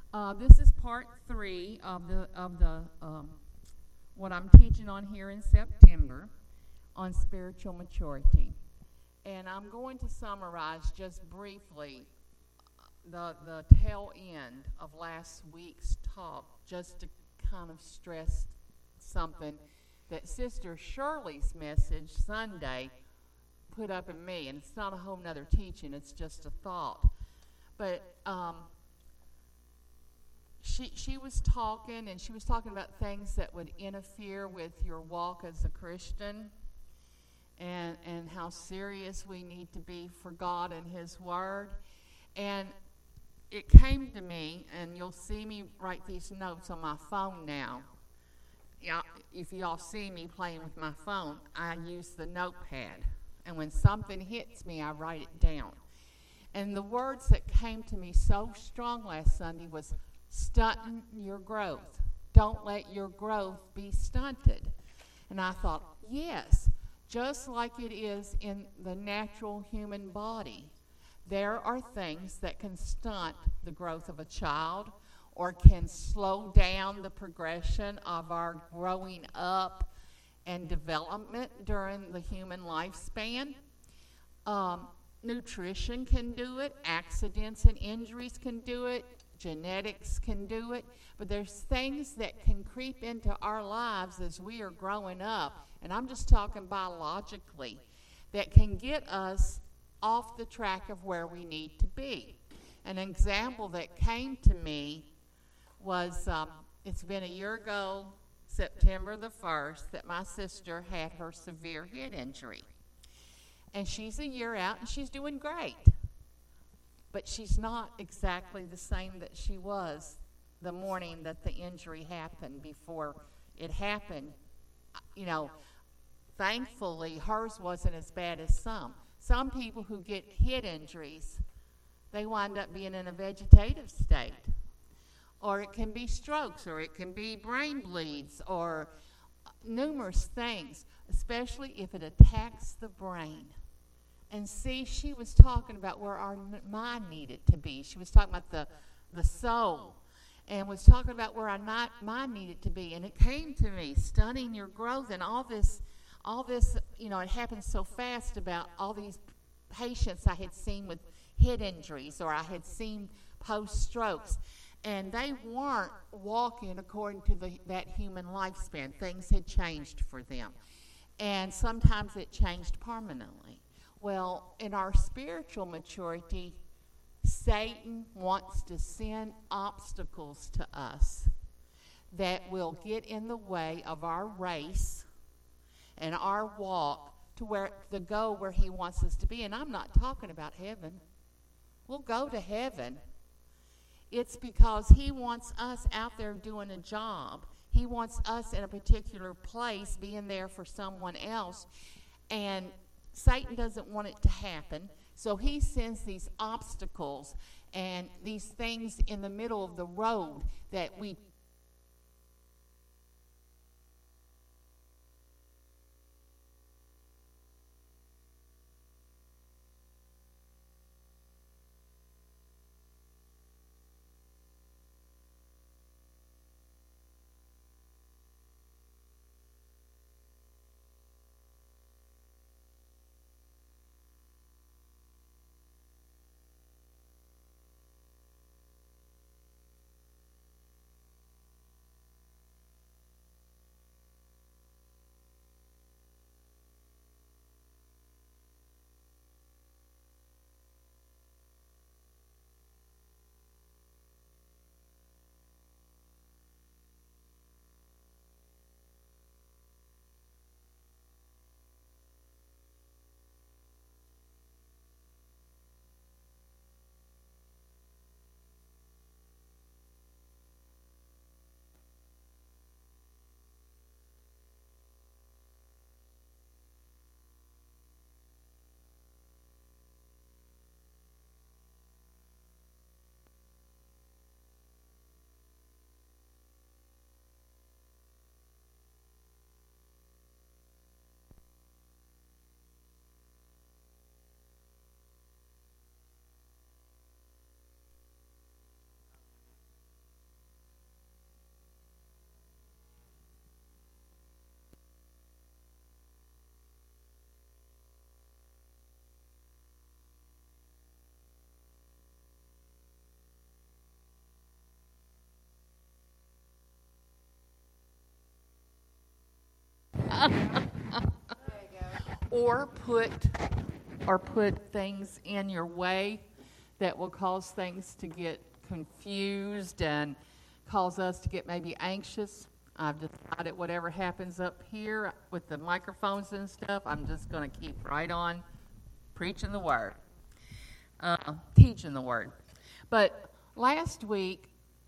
This is part 3 of the what I'm teaching on here in September on spiritual maturity, and I'm going to summarize just briefly the tail end of last week's talk, just to kind of stress something that Sister Shirley's message Sunday put up in me, and it's not a whole nother teaching; it's just a thought, but. She was talking, and she was talking about things that would interfere with your walk as a Christian, and how serious we need to be for God and His Word. And it came to me, and you'll see me write these notes on my phone now. Yeah, if y'all see me playing with my phone, I use the notepad, and when something hits me, I write it down. And the words that came to me so strong last Sunday was stunting your growth. Don't let your growth be stunted. And I thought, yes, just like it is in the natural human body, there are things that can stunt the growth of a child or can slow down the progression of our growing up and development during the human lifespan. Nutrition can do it, accidents and injuries can do it, genetics can do it, but there's things that can creep into our lives as we are growing up, and I'm just talking biologically, that can get us off the track of where we need to be. An example that came to me was, it's been a year ago, September the 1st, that my sister had her severe head injury. And she's a year out, and she's doing great. But she's not exactly the same that she was the morning that the injury happened. Before it happened, thankfully hers wasn't as bad as some. Some people who get head injuries, they wind up being in a vegetative state. Or it can be strokes, or it can be brain bleeds, or numerous things, especially if it attacks the brain. And see, she was talking about where our mind needed to be. She was talking about the soul, and was talking about where our mind needed to be. And it came to me, stunning your growth, and all this, it happened so fast about all these patients I had seen with head injuries, or I had seen post-strokes. And they weren't walking according to that human lifespan. Things had changed for them. And sometimes it changed permanently. Well, in our spiritual maturity, Satan wants to send obstacles to us that will get in the way of our race and our walk to go where he wants us to be. And I'm not talking about heaven. We'll go to heaven. It's because he wants us out there doing a job. He wants us in a particular place, being there for someone else. And Satan doesn't want it to happen, so he sends these obstacles and these things in the middle of the road that we or put things in your way that will cause things to get confused and cause us to get maybe anxious. I've decided whatever happens up here with the microphones and stuff, I'm just going to keep right on preaching the word, teaching the word. But last week,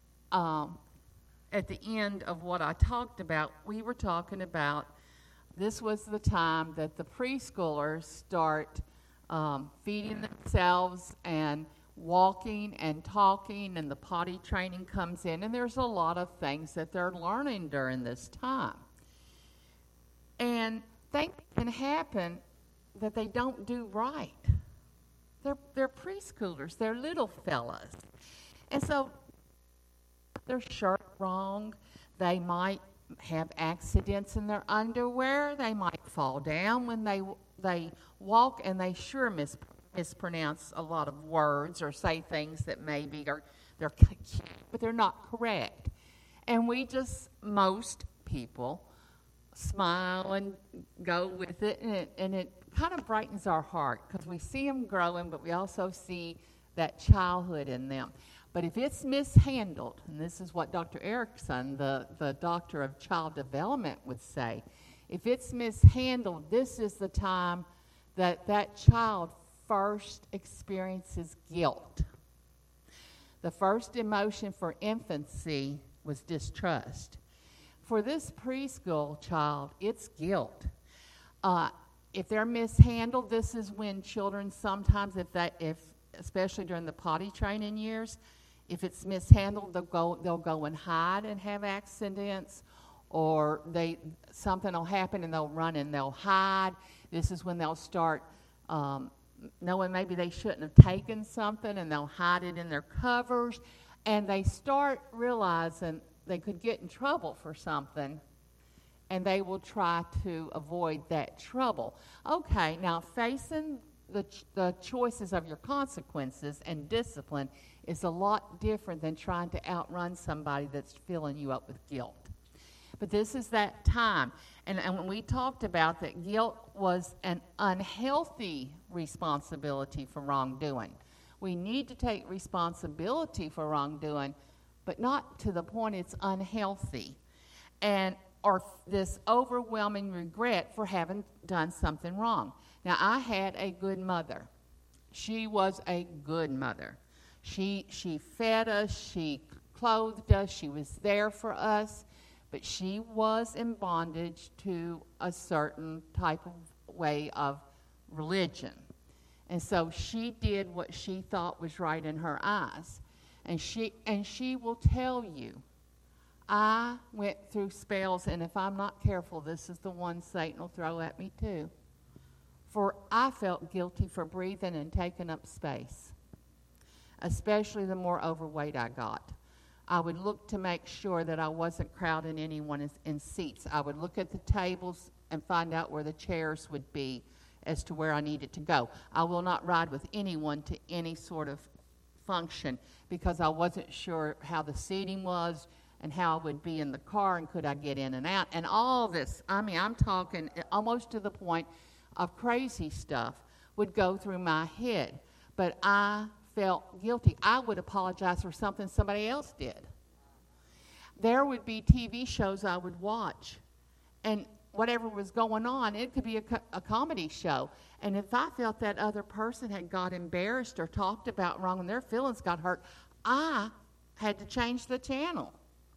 at the end of what I talked about, we were talking about this was the time that the preschoolers start feeding themselves and walking and talking, and the potty training comes in, and there's a lot of things that they're learning during this time. And things can happen that they don't do right. They're preschoolers, they're little fellas. And so their shirt wrong, they might have accidents in their underwear, they might fall down when they walk, and they sure mispronounce a lot of words or say things that maybe they're cute, but they're not correct. And most people smile and go with it, and it kind of brightens our heart because we see them growing, but we also see that childhood in them. But if it's mishandled, and this is what Dr. Erickson, the doctor of child development, would say, if it's mishandled, this is the time that child first experiences guilt. The first emotion for infancy was distrust. For this preschool child, it's guilt. If they're mishandled, this is when children sometimes, especially during the potty training years, if it's mishandled, they'll go and hide and have accidents, or something will happen and they'll run and they'll hide. This is when they'll start knowing maybe they shouldn't have taken something, and they'll hide it in their covers, and they start realizing they could get in trouble for something, and they will try to avoid that trouble. Okay, now facing the choices of your consequences and discipline is a lot different than trying to outrun somebody that's filling you up with guilt. But this is that time. And when we talked about that, guilt was an unhealthy responsibility for wrongdoing. We need to take responsibility for wrongdoing, but not to the point it's unhealthy. Or this overwhelming regret for having done something wrong. Now, I had a good mother. She was a good mother. She fed us, she clothed us, she was there for us, but she was in bondage to a certain type of way of religion. And so she did what she thought was right in her eyes. And she will tell you, I went through spells, and if I'm not careful, this is the one Satan will throw at me too. For I felt guilty for breathing and taking up space, especially the more overweight I got. I would look to make sure that I wasn't crowding anyone in seats. I would look at the tables and find out where the chairs would be as to where I needed to go. I will not ride with anyone to any sort of function because I wasn't sure how the seating was and how I would be in the car and could I get in and out. And all this, I'm talking almost to the point of crazy stuff would go through my head. But I felt guilty. I would apologize for something somebody else did. There would be TV shows I would watch, and whatever was going on, it could be a comedy show. And if I felt that other person had got embarrassed or talked about wrong and their feelings got hurt, I had to change the channel.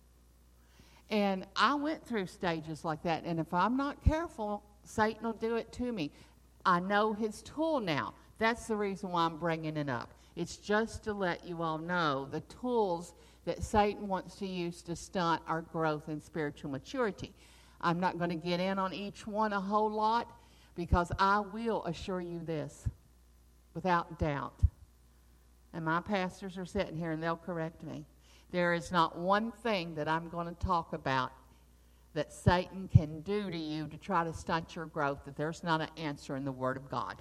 And I went through stages like that, and if I'm not careful, Satan will do it to me. I know his tool now. That's the reason why I'm bringing it up. It's just to let you all know the tools that Satan wants to use to stunt our growth in spiritual maturity. I'm not going to get in on each one a whole lot because I will assure you this without doubt. And my pastors are sitting here and they'll correct me. There is not one thing that I'm going to talk about that Satan can do to you to try to stunt your growth that there's not an answer in the Word of God.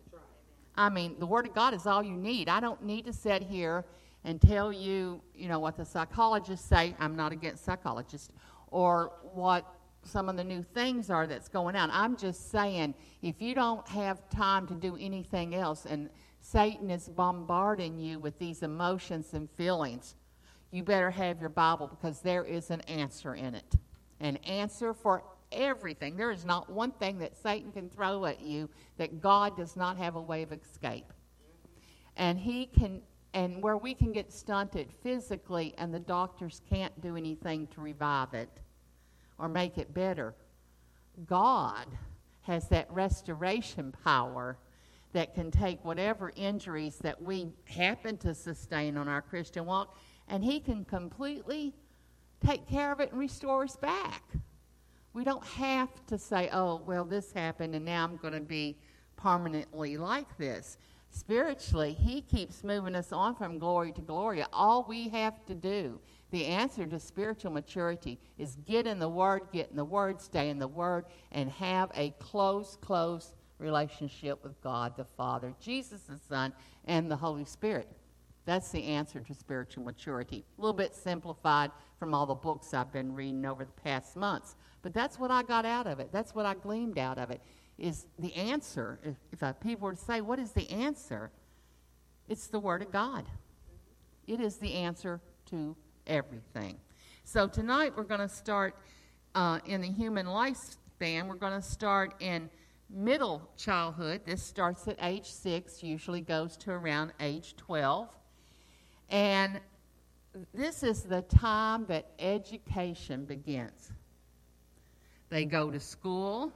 The Word of God is all you need. I don't need to sit here and tell you, what the psychologists say. I'm not against psychologists. Or what some of the new things are that's going on. I'm just saying, if you don't have time to do anything else and Satan is bombarding you with these emotions and feelings, you better have your Bible, because there is an answer in it. An answer for everything. There is not one thing that Satan can throw at you that God does not have a way of escape. And and where we can get stunted physically and the doctors can't do anything to revive it or make it better, God has that restoration power that can take whatever injuries that we happen to sustain on our Christian walk, and he can completely take care of it and restore us back. We don't have to say, oh, well, this happened and now I'm going to be permanently like this. Spiritually, he keeps moving us on from glory to glory. All we have to do, the answer to spiritual maturity, is get in the Word, stay in the Word, and have a close relationship with God the Father, Jesus the Son, and the Holy Spirit. That's the answer to spiritual maturity. A little bit simplified from all the books I've been reading over the past months. But that's what I got out of it. That's what I gleaned out of it, is the answer. If people were to say, what is the answer? It's the Word of God. It is the answer to everything. So tonight we're going to start in the human lifespan. We're going to start in middle childhood. This starts at age 6, usually goes to around age 12. And this is the time that education begins. They go to school.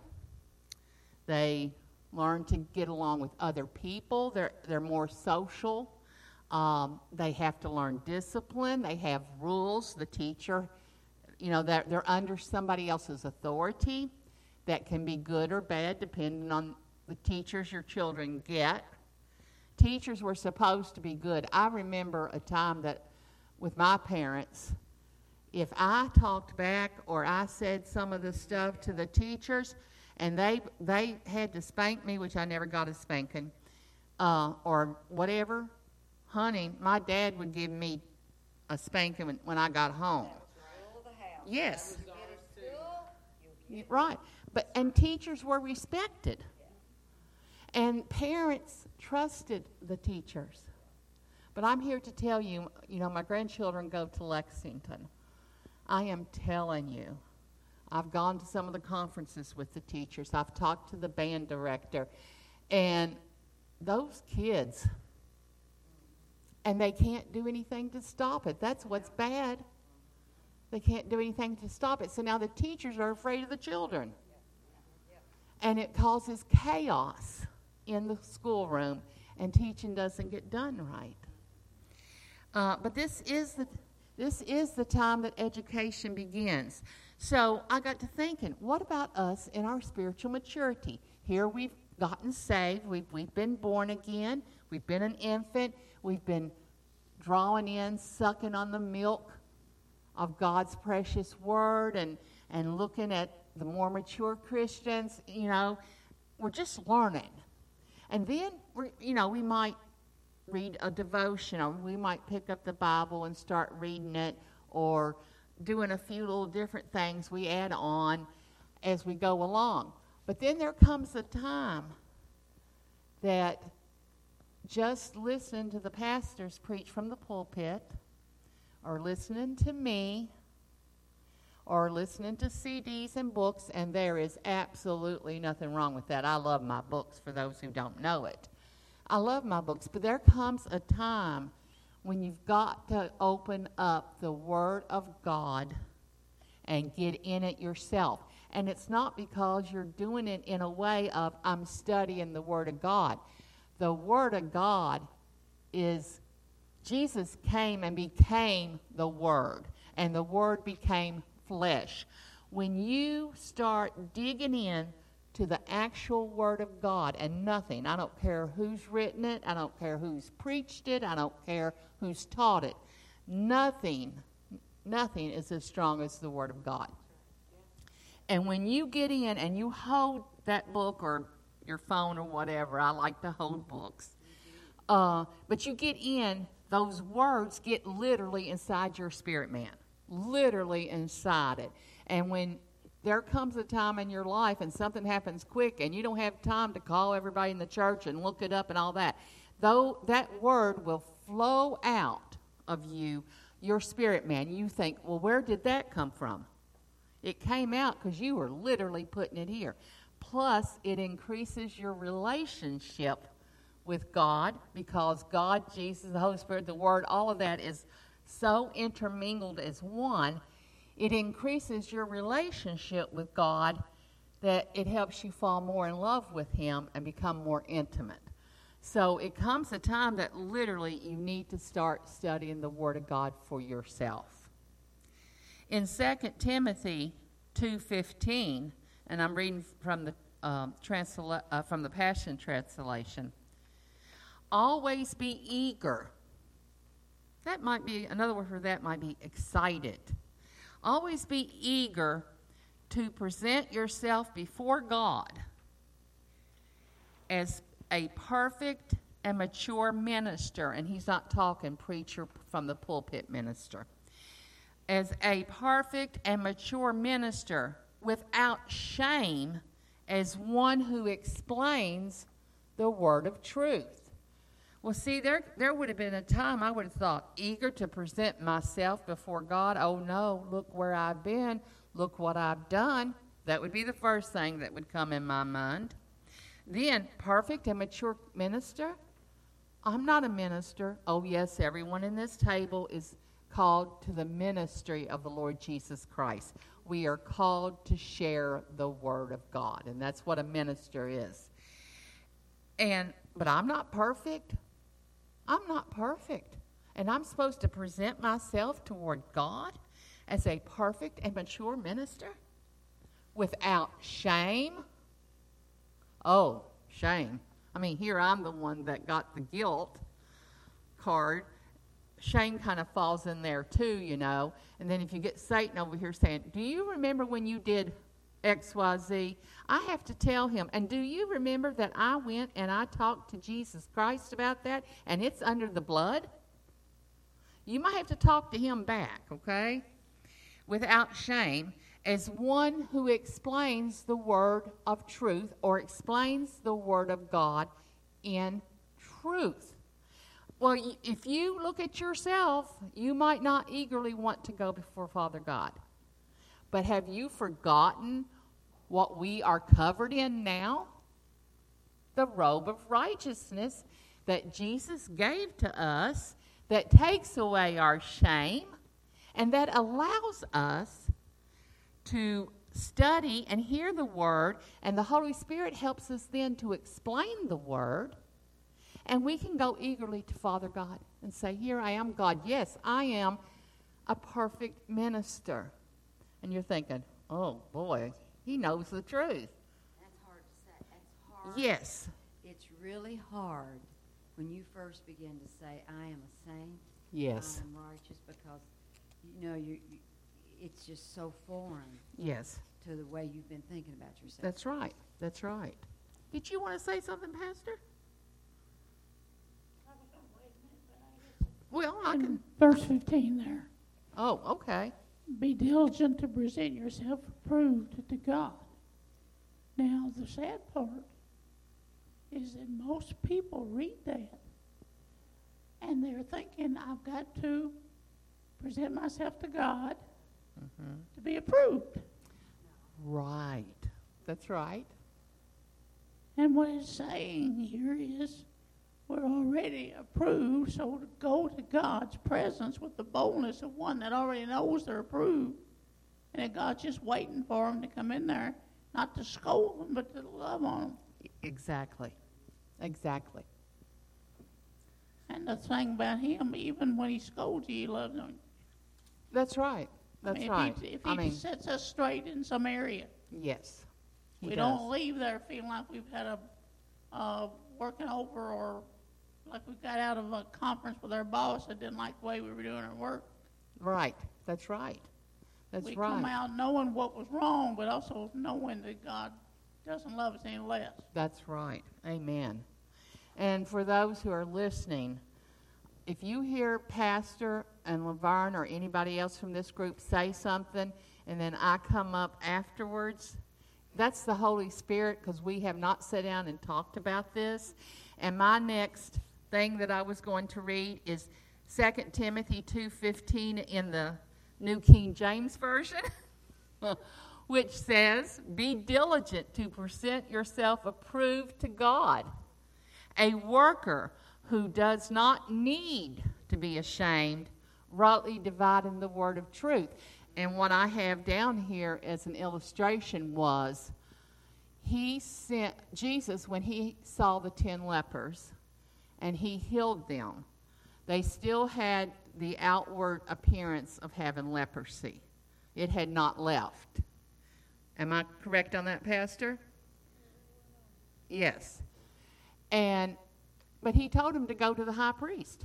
They learn to get along with other people. They're more social. They have to learn discipline. They have rules. The teacher, they're under somebody else's authority. That can be good or bad depending on the teachers your children get. Teachers were supposed to be good. I remember a time that with my parents, if I talked back or I said some of the stuff to the teachers and they had to spank me, which I never got a spanking, or whatever, honey, my dad would give me a spanking when I got home. Yes. Right. And teachers were respected. And parents trusted the teachers. But I'm here to tell you, my grandchildren go to Lexington. I am telling you, I've gone to some of the conferences with the teachers. I've talked to the band director. And those kids, and they can't do anything to stop it. That's what's bad. They can't do anything to stop it. So now the teachers are afraid of the children. And it causes chaos in the schoolroom, and teaching doesn't get done right. But this is the time that education begins. So I got to thinking, what about us in our spiritual maturity? Here we've gotten saved. We've been born again. We've been an infant. We've been drawing in, sucking on the milk of God's precious word and looking at the more mature Christians. We're just learning. And then, we might read a devotion, or we might pick up the Bible and start reading it, or doing a few little different things we add on as we go along. But then there comes a time that just listening to the pastors preach from the pulpit, or listening to me, or listening to CDs and books, and there is absolutely nothing wrong with that. I love my books, for those who don't know it. I love my books, but there comes a time when you've got to open up the Word of God and get in it yourself. And it's not because you're doing it in a way of, I'm studying the Word of God. The Word of God is, Jesus came and became the Word, and the Word became flesh. When you start digging in to the actual Word of God and nothing, I don't care who's written it, I don't care who's preached it, I don't care who's taught it, nothing is as strong as the Word of God. And when you get in and you hold that book or your phone or whatever, I like to hold books, but you get in, those words get literally inside your spirit man. Literally inside it. And when there comes a time in your life and something happens quick and you don't have time to call everybody in the church and look it up and all that. Though that word will flow out of you, your spirit man. You think, well, where did that come from? It came out because you were literally putting it here. Plus, it increases your relationship with God, because God, Jesus, the Holy Spirit, the Word, all of that is so intermingled as one. It increases your relationship with God that it helps you fall more in love with Him and become more intimate. So it comes a time that literally you need to start studying the Word of God for yourself. In 2 Timothy 2:15, and I'm reading from the Passion Translation, always be eager. That might be, another word for that might be excited. Always be eager to present yourself before God as a perfect and mature minister. And he's not talking preacher from the pulpit minister. As a perfect and mature minister without shame, as one who explains the word of truth. Well, see, there would have been a time I would have thought, eager to present myself before God. Oh, no, look where I've been. Look what I've done. That would be the first thing that would come in my mind. Then, perfect and mature minister. I'm not a minister. Oh, yes, everyone in this table is called to the ministry of the Lord Jesus Christ. We are called to share the Word of God, and that's what a minister is. But I'm not perfect. I'm not perfect. And I'm supposed to present myself toward God as a perfect and mature minister without shame. Oh, shame. I mean, here I'm the one that got the guilt card. Shame kind of falls in there too, you know. And then if you get Satan over here saying, do you remember when you did XYZ? I have to tell him, and do you remember that I went and I talked to Jesus Christ about that, and it's under the blood? You might have to talk to him back, okay? Without shame, as one who explains the word of truth or explains the word of God in truth. Well, if you look at yourself, you might not eagerly want to go before Father God. But have you forgotten what we are covered in now? The robe of righteousness that Jesus gave to us, that takes away our shame and that allows us to study and hear the Word, and the Holy Spirit helps us then to explain the Word, and we can go eagerly to Father God and say, here I am, God. Yes, I am a perfect minister. And you're thinking, oh, boy, he knows the truth. That's hard to say. That's hard. Yes. It's really hard when you first begin to say, I am a saint. Yes. I am righteous, because, you know, it's just so foreign. Yes. To the way you've been thinking about yourself. That's right. That's right. Did you want to say something, Pastor? Well, I can. Verse 15 there. Oh, okay. Be diligent to present yourself approved to God. Now, the sad part is that most people read that, and they're thinking, I've got to present myself to God to be approved. Right. That's right. And what it's saying here is, we're already approved, so to go to God's presence with the boldness of one that already knows they're approved, and that God's just waiting for them to come in there, not to scold them, but to love on them. Exactly. Exactly. And the thing about him, even when he scolds you, he loves them. That's right. That's right. If he sets us straight in some area, yes. We don't leave there feeling like we've had a working over, or like we got out of a conference with our boss that didn't like the way we were doing our work. Right. That's right. That's we right. come out knowing what was wrong, but also knowing that God doesn't love us any less. That's right. Amen. And for those who are listening, if you hear Pastor and Laverne or anybody else from this group say something, and then I come up afterwards, that's the Holy Spirit, because we have not sat down and talked about this. And my next thing that I was going to read is 2 Timothy 2:15 in the New King James Version, which says, "Be diligent to present yourself approved to God, a worker who does not need to be ashamed, rightly dividing the word of truth." And what I have down here as an illustration was, Jesus, when he saw the 10 lepers and he healed them, they still had the outward appearance of having leprosy. It had not left. Am I correct on that, Pastor? Yes. But he told him to go to the high priest.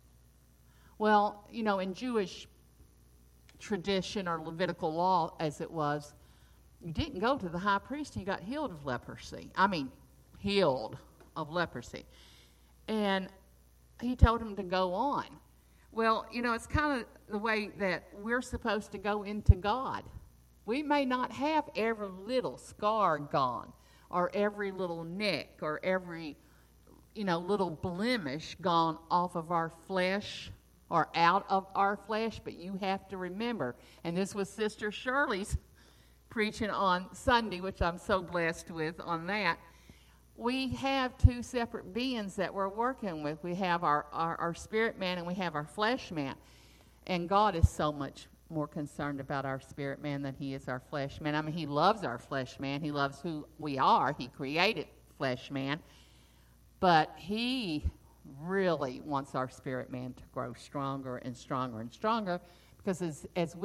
Well, in Jewish tradition or Levitical law, as it was, you didn't go to the high priest, you got healed of leprosy. Healed of leprosy. And he told him to go on. Well, it's kind of the way that we're supposed to go into God. We may not have every little scar gone, or every little nick, or every, little blemish gone off of our flesh or out of our flesh, but you have to remember, and this was Sister Shirley's preaching on Sunday, which I'm so blessed with on that, we have two separate beings that we're working with. We have our spirit man and we have our flesh man. And God is so much more concerned about our spirit man than he is our flesh man. He loves our flesh man. He loves who we are. He created flesh man. But he really wants our spirit man to grow stronger and stronger and stronger, because as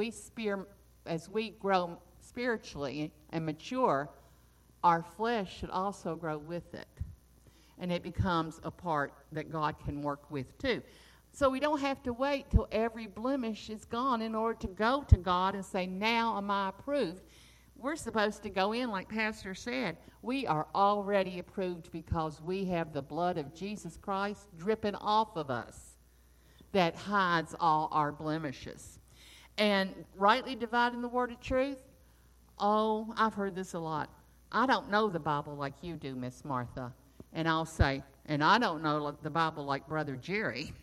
we grow spiritually and mature, our flesh should also grow with it. And it becomes a part that God can work with too. So we don't have to wait till every blemish is gone in order to go to God and say, now am I approved? We're supposed to go in, like Pastor said, we are already approved because we have the blood of Jesus Christ dripping off of us that hides all our blemishes. And rightly dividing the word of truth, I've heard this a lot. I don't know the Bible like you do, Miss Martha. And I'll say, and I don't know the Bible like Brother Jerry.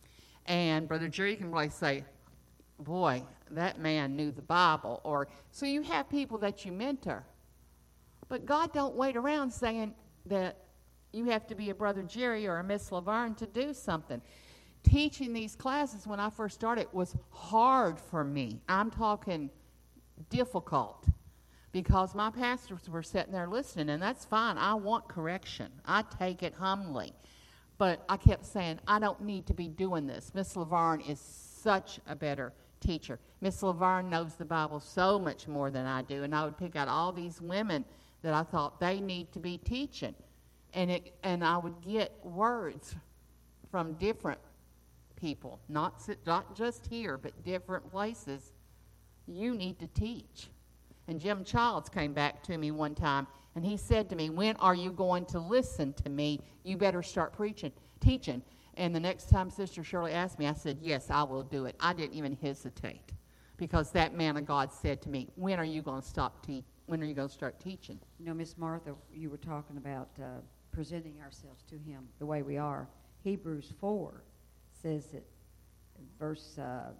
And Brother Jerry can probably say, boy, that man knew the Bible. Or so you have people that you mentor. But God don't wait around saying that you have to be a Brother Jerry or a Miss Laverne to do something. Teaching these classes when I first started was hard for me. I'm talking difficult, because my pastors were sitting there listening, and that's fine. I want correction. I take it humbly. But I kept saying, I don't need to be doing this. Miss Laverne is such a better teacher. Miss Laverne knows the Bible so much more than I do, and I would pick out all these women that I thought they need to be teaching. And I would get words from different people, not just here, but different places. You need to teach. And Jim Childs came back to me one time, and he said to me, when are you going to listen to me? You better start teaching. And the next time Sister Shirley asked me, I said, yes, I will do it. I didn't even hesitate, because that man of God said to me, when are you going to start teaching? Miss Martha, you were talking about presenting ourselves to him the way we are. Hebrews 4 says that, verse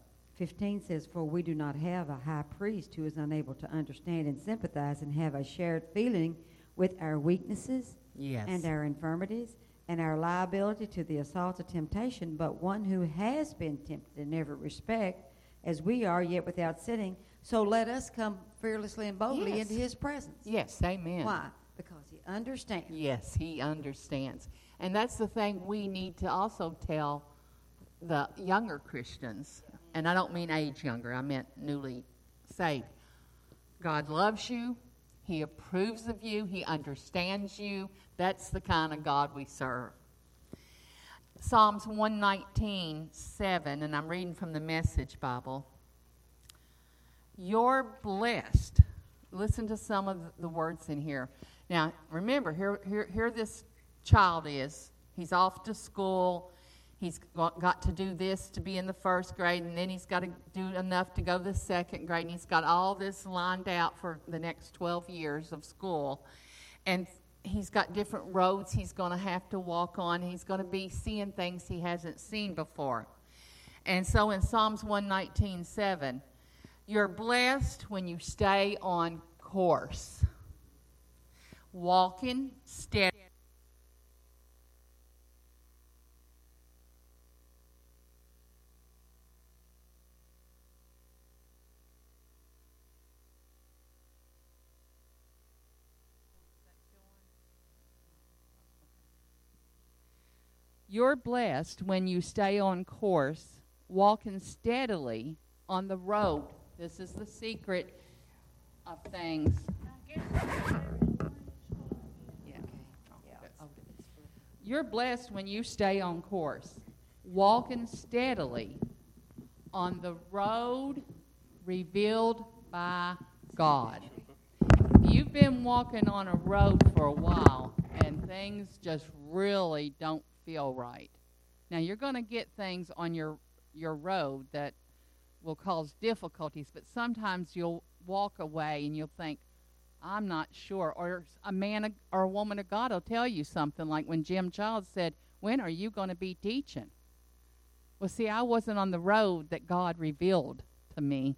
15 says, for we do not have a high priest who is unable to understand and sympathize and have a shared feeling with our weaknesses and our infirmities and our liability to the assaults of temptation, but one who has been tempted in every respect as we are, yet without sinning. So let us come fearlessly and boldly into his presence. Yes, amen. Why? Because he understands. Yes, he understands. And that's the thing we need to also tell the younger Christians. And I don't mean age younger, I meant newly saved. God loves you. He approves of you. He understands you. That's the kind of God we serve. Psalms 119:7, and I'm reading from the Message Bible. You're blessed. Listen to some of the words in here. Now, remember, here this child is. He's off to school. He's got to do this to be in the first grade, and then he's got to do enough to go to the second grade, and he's got all this lined out for the next 12 years of school. And he's got different roads he's going to have to walk on. He's going to be seeing things he hasn't seen before. And so in Psalms 119:7, you're blessed when you stay on course, walking steady. You're blessed when you stay on course, walking steadily on the road. This is the secret of things. You're blessed when you stay on course, walking steadily on the road revealed by God. You've been walking on a road for a while, and things just really don't feel right. Now, you're going to get things on your road that will cause difficulties, but sometimes you'll walk away and you'll think, I'm not sure. Or a man or a woman of God will tell you something, like when Jim Childs said, when are you going to be teaching? Well, see, I wasn't on the road that God revealed to me.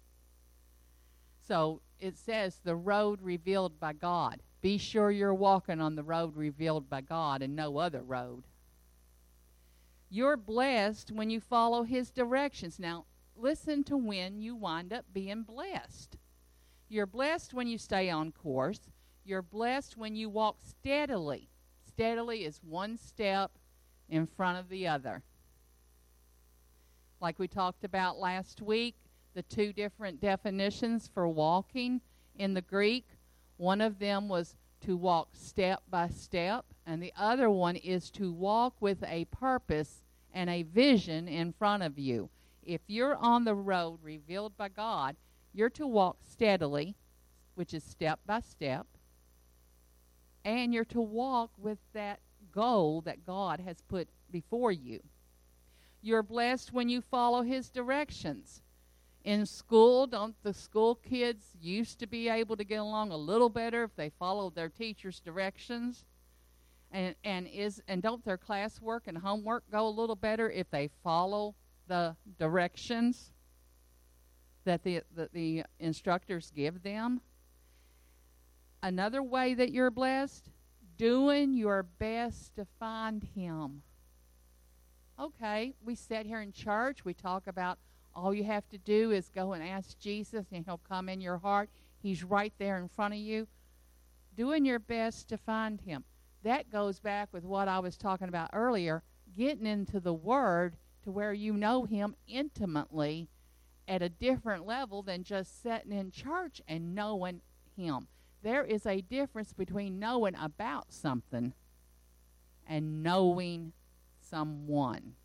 So it says the road revealed by God. Be sure you're walking on the road revealed by God and no other road. You're blessed when you follow his directions. Now, listen to when you wind up being blessed. You're blessed when you stay on course. You're blessed when you walk steadily. Steadily is one step in front of the other. Like we talked about last week, the two different definitions for walking in the Greek. One of them was to walk step by step, and the other one is to walk with a purpose and a vision in front of you. If you're on the road revealed by God, you're to walk steadily, which is step by step, and you're to walk with that goal that God has put before you. You're blessed when you follow his directions. In school, don't the school kids used to be able to get along a little better if they followed their teacher's directions? And don't their classwork and homework go a little better if they follow the directions that the instructors give them? Another way that you're blessed, doing your best to find him. Okay, we sat here in church, we talk about all you have to do is go and ask Jesus and he'll come in your heart. He's right there in front of you. Doing your best to find him. That goes back with what I was talking about earlier, getting into the Word to where you know him intimately at a different level than just sitting in church and knowing him. There is a difference between knowing about something and knowing someone.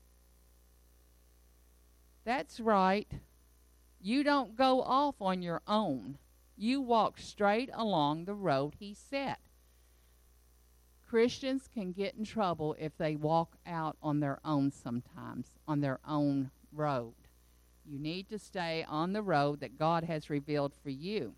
That's right. You don't go off on your own. You walk straight along the road he set. Christians can get in trouble if they walk out on their own sometimes, on their own road. You need to stay on the road that God has revealed for you.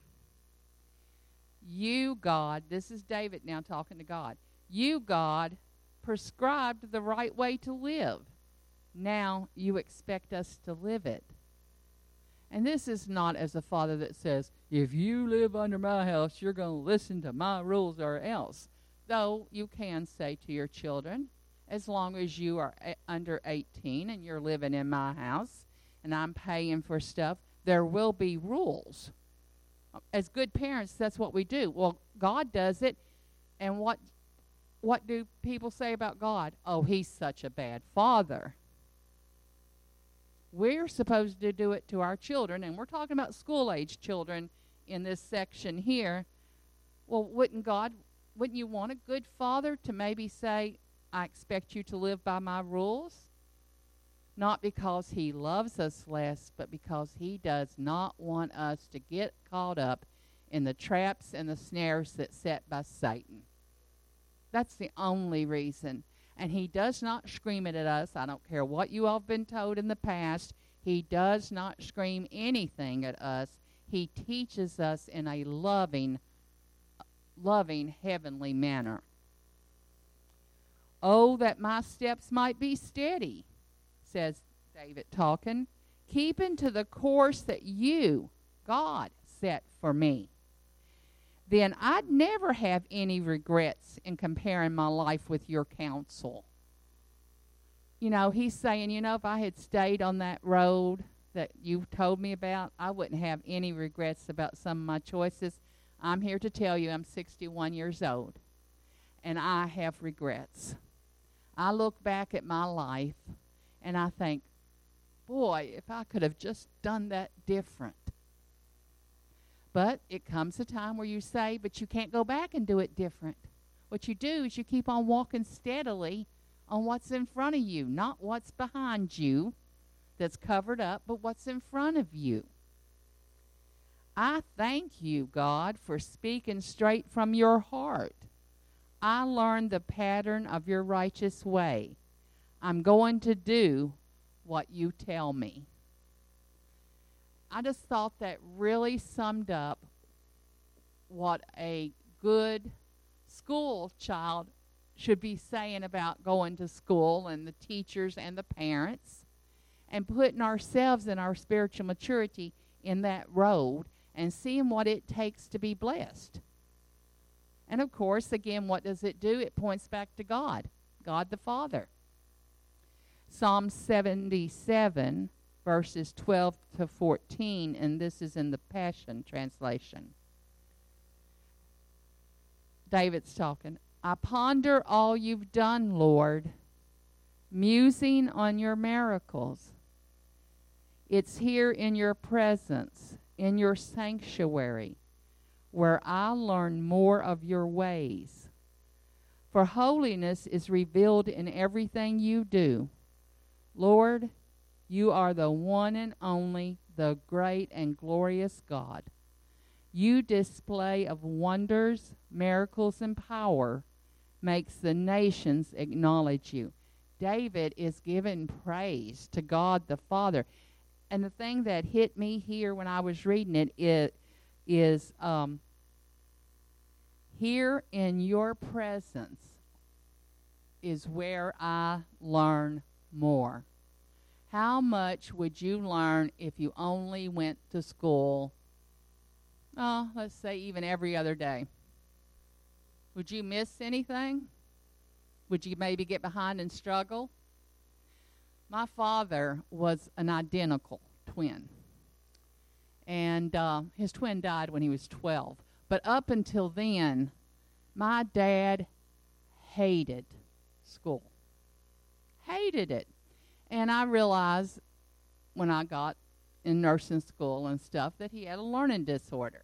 You, God, this is David now talking to God. You, God, prescribed the right way to live. Now you expect us to live it. And this is not as a father that says, if you live under my house, you're going to listen to my rules or else. Though you can say to your children, as long as you are under 18 and you're living in my house and I'm paying for stuff, there will be rules. As good parents, that's what we do. Well, God does it, and what do people say about God? Oh, he's such a bad father. We're supposed to do it to our children, and we're talking about school-age children in this section here. Well, wouldn't you want a good father to maybe say, I expect you to live by my rules? Not because he loves us less, but because he does not want us to get caught up in the traps and the snares that's set by Satan. That's the only reason. And he does not scream it at us. I don't care what you all have been told in the past. He does not scream anything at us. He teaches us in a loving, heavenly manner. Oh, that my steps might be steady, says David talking, keeping to the course that you, God, set for me. Then I'd never have any regrets in comparing my life with your counsel. You know, he's saying, you know, if I had stayed on that road that you told me about, I wouldn't have any regrets about some of my choices. I'm here to tell you I'm 61 years old, and I have regrets. I look back at my life, and I think, boy, if I could have just done that different. But it comes a time where you say, but you can't go back and do it different. What you do is you keep on walking steadily on what's in front of you, not what's behind you that's covered up, but what's in front of you. I thank you, God, for speaking straight from your heart. I learned the pattern of your righteous way. I'm going to do what you tell me. I just thought that really summed up what a good school child should be saying about going to school, and the teachers and the parents, and putting ourselves in our spiritual maturity in that road and seeing what it takes to be blessed. And of course, again, what does it do? It points back to God, God the Father. Psalm 77, verses 12 to 14, and this is in the Passion Translation. David's talking. I ponder all you've done, Lord, musing on your miracles. It's here in your presence, in your sanctuary, where I learn more of your ways. For holiness is revealed in everything you do. Lord, you are the one and only, the great and glorious God. You display of wonders, miracles, and power makes the nations acknowledge you. David is giving praise to God the Father. And the thing that hit me here when I was reading it is here in your presence is where I learn more. How much would you learn if you only went to school, let's say even every other day? Would you miss anything? Would you maybe get behind and struggle? My father was an identical twin. And his twin died when he was 12. But up until then, my dad hated school. Hated it. And I realized when I got in nursing school and stuff that he had a learning disorder.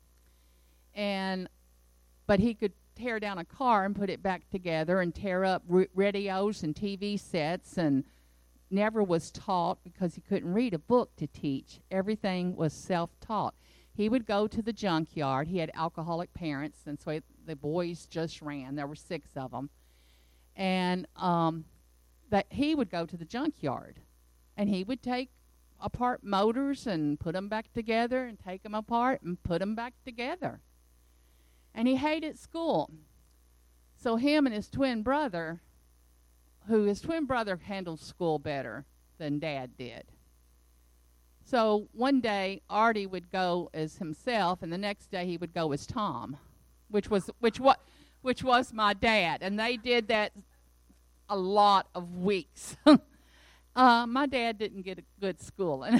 But he could tear down a car and put it back together and tear up radios and TV sets, and never was taught because he couldn't read a book to teach. Everything was self-taught. He would go to the junkyard. He had alcoholic parents, and so the boys just ran. There were 6 of them. And that he would go to the junkyard, and he would take apart motors and put them back together and take them apart and put them back together. And he hated school. So him and his twin brother, his twin brother handled school better than Dad did. So one day Artie would go as himself, and the next day he would go as Tom, which was my dad, and they did that a lot of weeks. My dad didn't get a good schooling.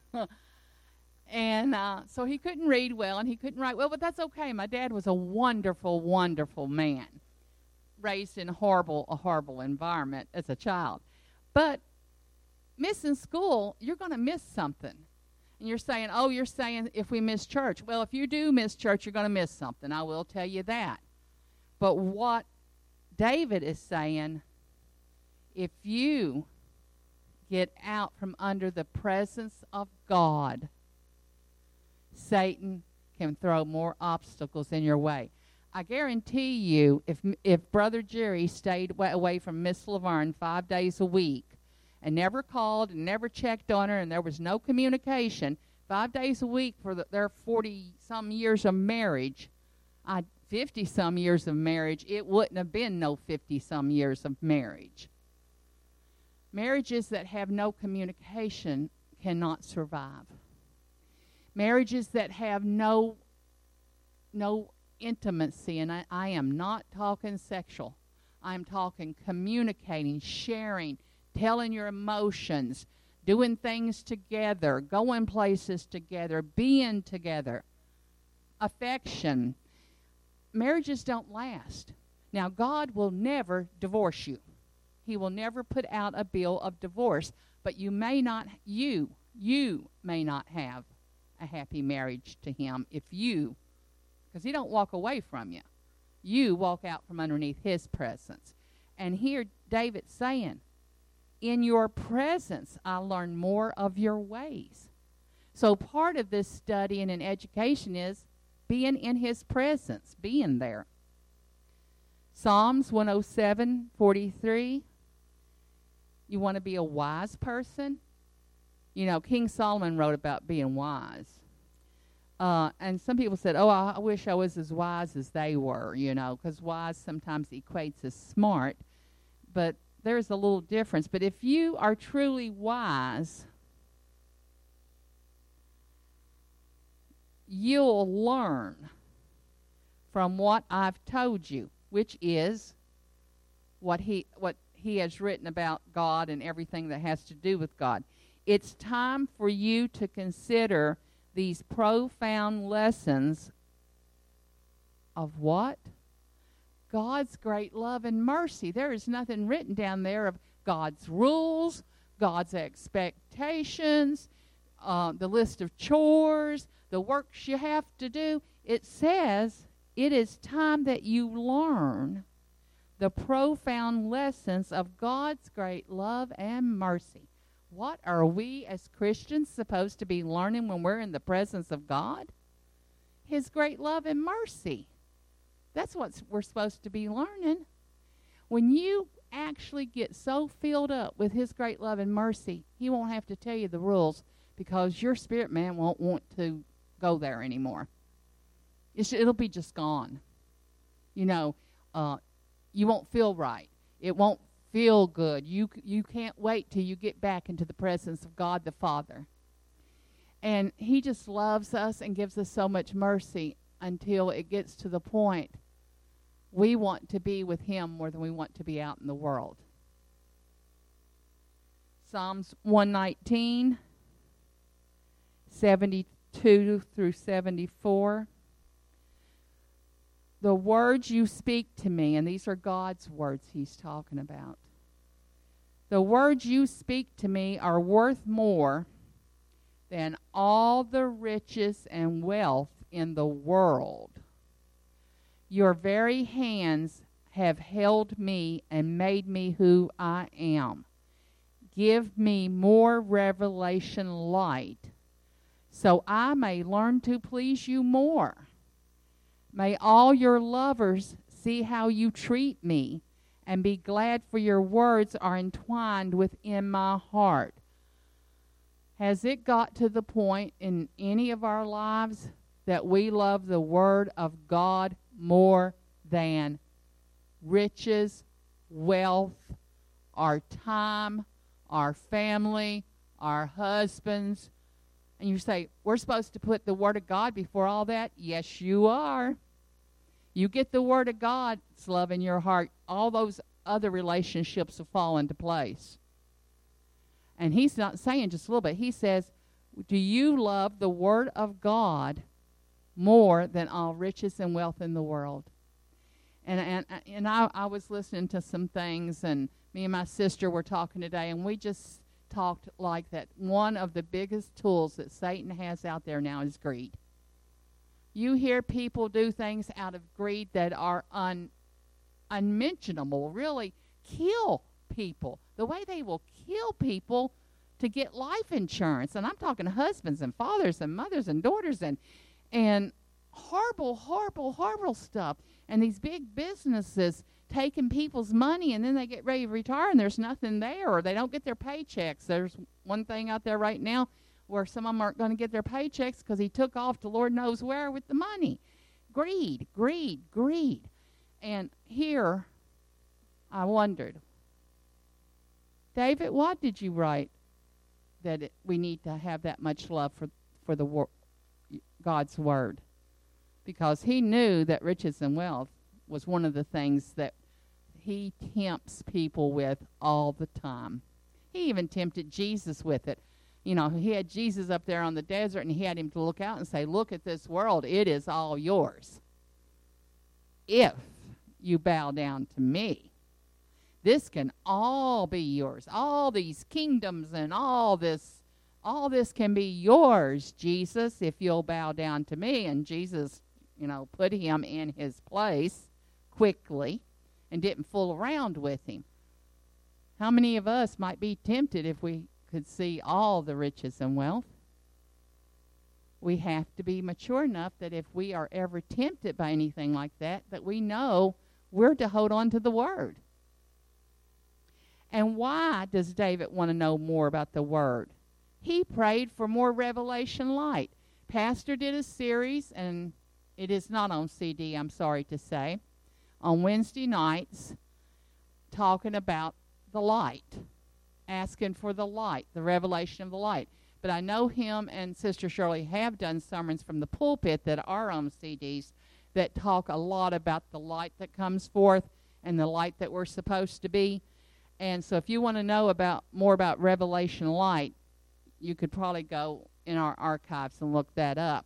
And so he couldn't read well and he couldn't write well, but that's okay. My dad was a wonderful, wonderful man, raised in a horrible environment as a child. But missing school, you're going to miss something. And you're saying if we miss church. Well, if you do miss church, you're going to miss something. I will tell you that. But what David is saying, if you get out from under the presence of God, Satan can throw more obstacles in your way. I guarantee you, if Brother Jerry stayed away from Miss Laverne 5 days a week and never called and never checked on her and there was no communication, 5 days a week for their 40-some years of marriage, 50-some years of marriage, it wouldn't have been no 50-some years of marriage. Marriages that have no communication cannot survive. Marriages that have no intimacy, and I am not talking sexual. I'm talking communicating, sharing, telling your emotions, doing things together, going places together, being together, affection. Marriages don't last. Now, God will never divorce you. He will never put out a bill of divorce, but you may not have a happy marriage to him because he don't walk away from you. You walk out from underneath his presence. And here David's saying, in your presence I learn more of your ways. So part of this study and an education is being in his presence, being there. Psalms 107:43. You want to be a wise person? You know, King Solomon wrote about being wise. And some people said, I wish I was as wise as they were, because wise sometimes equates as smart. But there's a little difference. But if you are truly wise, you'll learn from what I've told you, which is what he has written about God and everything that has to do with God. It's time for you to consider these profound lessons of what? God's great love and mercy. There is nothing written down there of God's rules, God's expectations, the list of chores, the works you have to do. It says it is time that you learn the profound lessons of God's great love and mercy. What are we as Christians supposed to be learning when we're in the presence of God? His great love and mercy. That's what we're supposed to be learning. When you actually get so filled up with his great love and mercy, he won't have to tell you the rules because your spirit man won't want to go there anymore. It'll be just gone. You won't feel right. It won't feel good. You can't wait till you get back into the presence of God the Father. And he just loves us and gives us so much mercy until it gets to the point we want to be with him more than we want to be out in the world. Psalms 119, 72 through 74. The words you speak to me, and these are God's words he's talking about. The words you speak to me are worth more than all the riches and wealth in the world. Your very hands have held me and made me who I am. Give me more revelation light so I may learn to please you more. May all your lovers see how you treat me and be glad, for your words are entwined within my heart. Has it got to the point in any of our lives that we love the Word of God more than riches, wealth, our time, our family, our husbands? And you say, we're supposed to put the Word of God before all that? Yes, you are. You get the Word of God's love in your heart, all those other relationships will fall into place. And he's not saying just a little bit. He says, do you love the Word of God more than all riches and wealth in the world? And I was listening to some things, and me and my sister were talking today, and we just talked like that. One of the biggest tools that Satan has out there now is greed. You hear people do things out of greed that are unmentionable, really kill people. The way they will kill people to get life insurance. And I'm talking husbands and fathers and mothers and daughters. And horrible, horrible, horrible stuff. And these big businesses taking people's money, and then they get ready to retire, and there's nothing there, or they don't get their paychecks. There's one thing out there right now where some of them aren't going to get their paychecks because he took off to Lord knows where with the money. Greed, greed, greed. And here, I wondered, David, why did you write that we need to have that much love for the God's Word? Because he knew that riches and wealth was one of the things that he tempts people with all the time. He even tempted Jesus with it. You know, he had Jesus up there on the desert, and he had him to look out and say, look at this world. It is all yours if you bow down to me. This can all be yours. All these kingdoms and all this can be yours, Jesus, if you'll bow down to me. And Jesus, you know, put him in his place quickly and didn't fool around with him. How many of us might be tempted if we could see all the riches and wealth? We have to be mature enough that if we are ever tempted by anything like that, that we know we're to hold on to the Word. And why does David want to know more about the Word? He prayed for more revelation light. Pastor did a series, and it is not on CD, I'm sorry to say, on Wednesday nights, talking about the light, asking for the light, the revelation of the light. But I know him and Sister Shirley have done sermons from the pulpit that are on CDs that talk a lot about the light that comes forth and the light that we're supposed to be. And so if you want to know more about revelation light, you could probably go in our archives and look that up.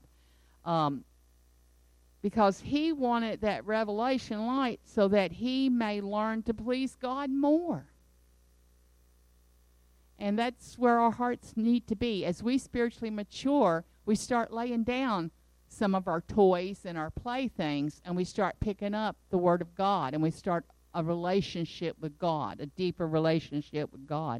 Because he wanted that revelation light so that he may learn to please God more. And that's where our hearts need to be. As we spiritually mature, we start laying down some of our toys and our playthings, and we start picking up the Word of God, and we start a relationship with God, a deeper relationship with God.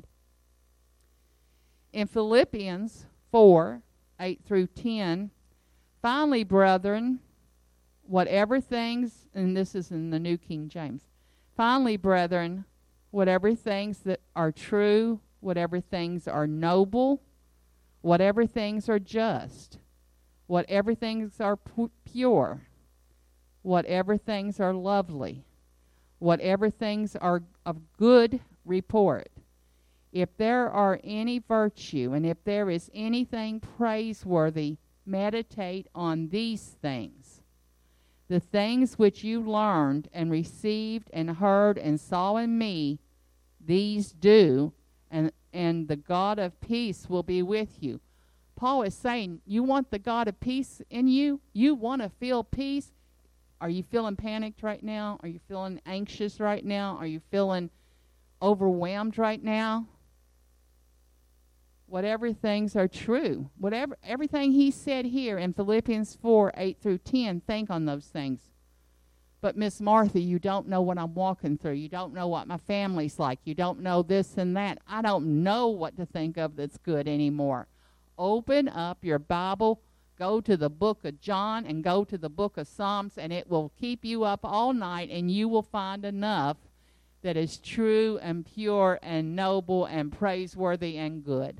In Philippians 4, 8 through 10, finally, brethren, whatever things, and this is in the New King James, finally, brethren, whatever things that are true, whatever things are noble, whatever things are just, whatever things are pure, whatever things are lovely, whatever things are of good report, if there are any virtue and if there is anything praiseworthy, meditate on these things. The things which you learned and received and heard and saw in me, these do, and the God of peace will be with you. Paul is saying, you want the God of peace in you? You want to feel peace? Are you feeling panicked right now? Are you feeling anxious right now? Are you feeling overwhelmed right now? Whatever things are true, everything he said here in Philippians 4, 8 through 10, think on those things. But Miss Martha, you don't know what I'm walking through. You don't know what my family's like. You don't know this and that. I don't know what to think of that's good anymore. Open up your Bible, go to the book of John and go to the book of Psalms, and it will keep you up all night, and you will find enough that is true and pure and noble and praiseworthy and good.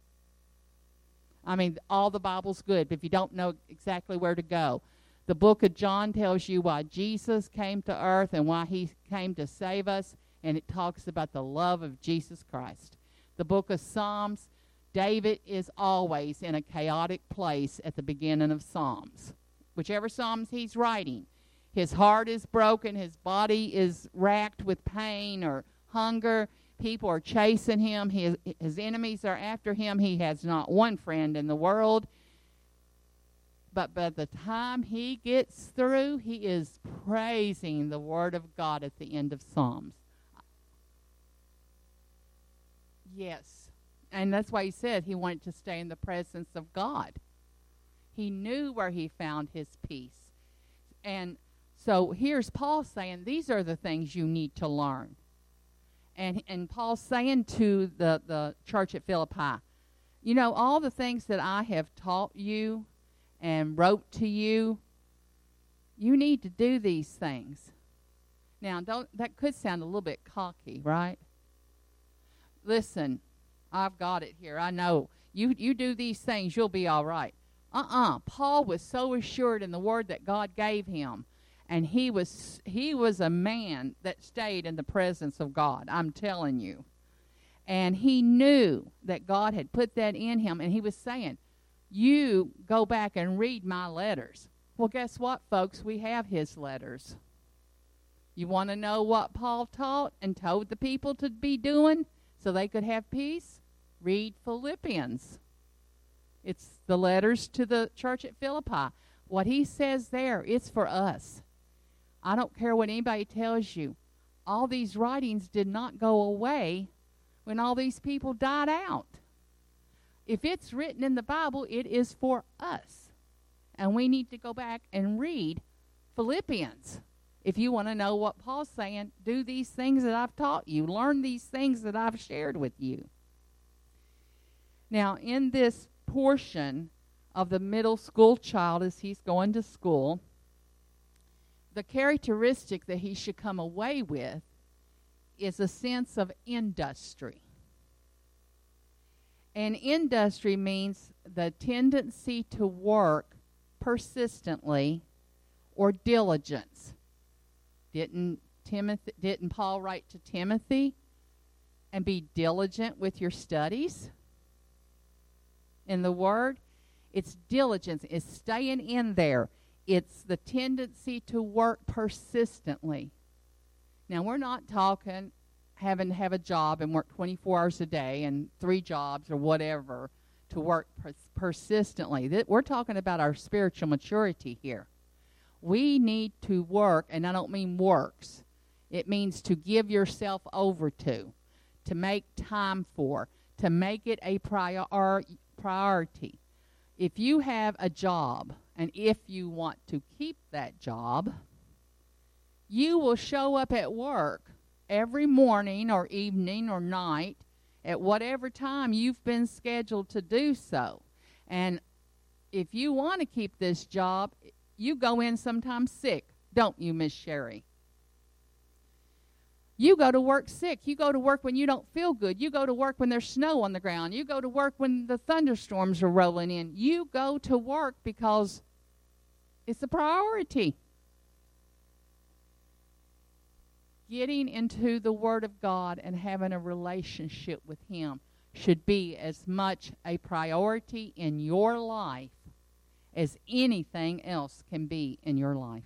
I mean, all the Bible's good, but if you don't know exactly where to go. The book of John tells you why Jesus came to earth and why he came to save us, and it talks about the love of Jesus Christ. The book of Psalms, David is always in a chaotic place at the beginning of Psalms. Whichever Psalms he's writing, his heart is broken, his body is racked with pain or hunger. People are chasing him. His enemies are after him. He has not one friend in the world. But by the time he gets through, he is praising the Word of God at the end of Psalms. Yes. And that's why he said he wanted to stay in the presence of God. He knew where he found his peace. And so here's Paul saying, these are the things you need to learn. And Paul's saying to the church at Philippi, you know, all the things that I have taught you and wrote to you You need to do these things. Now, that could sound a little bit cocky, right? Listen, I've got it here. I know. You do these things, you'll be all right. Paul was so assured in the word that God gave him. And he was a man that stayed in the presence of God, I'm telling you. And he knew that God had put that in him. And he was saying, you go back and read my letters. Well, guess what, folks? We have his letters. You want to know what Paul taught and told the people to be doing so they could have peace? Read Philippians. It's the letters to the church at Philippi. What he says there, it's for us. I don't care what anybody tells you. All these writings did not go away when all these people died out. If it's written in the Bible, it is for us. And we need to go back and read Philippians. If you want to know what Paul's saying, do these things that I've taught you. Learn these things that I've shared with you. Now, in this portion of the middle school child as he's going to school, the characteristic that he should come away with is a sense of industry. And industry means the tendency to work persistently or diligence. Didn't Paul write to Timothy and be diligent with your studies? In the Word, it's diligence. It's staying in there. It's the tendency to work persistently. Now, we're not talking having to have a job and work 24 hours a day and 3 jobs or whatever to work persistently. We're talking about our spiritual maturity here. We need to work, and I don't mean works. It means to give yourself over to make time for, to make it a priority. If you have a job, and if you want to keep that job, you will show up at work every morning or evening or night at whatever time you've been scheduled to do so. And if you want to keep this job, you go in sometimes sick, don't you, Miss Sherry? You go to work sick. You go to work when you don't feel good. You go to work when there's snow on the ground. You go to work when the thunderstorms are rolling in. You go to work because it's a priority. Getting into the Word of God and having a relationship with Him should be as much a priority in your life as anything else can be in your life.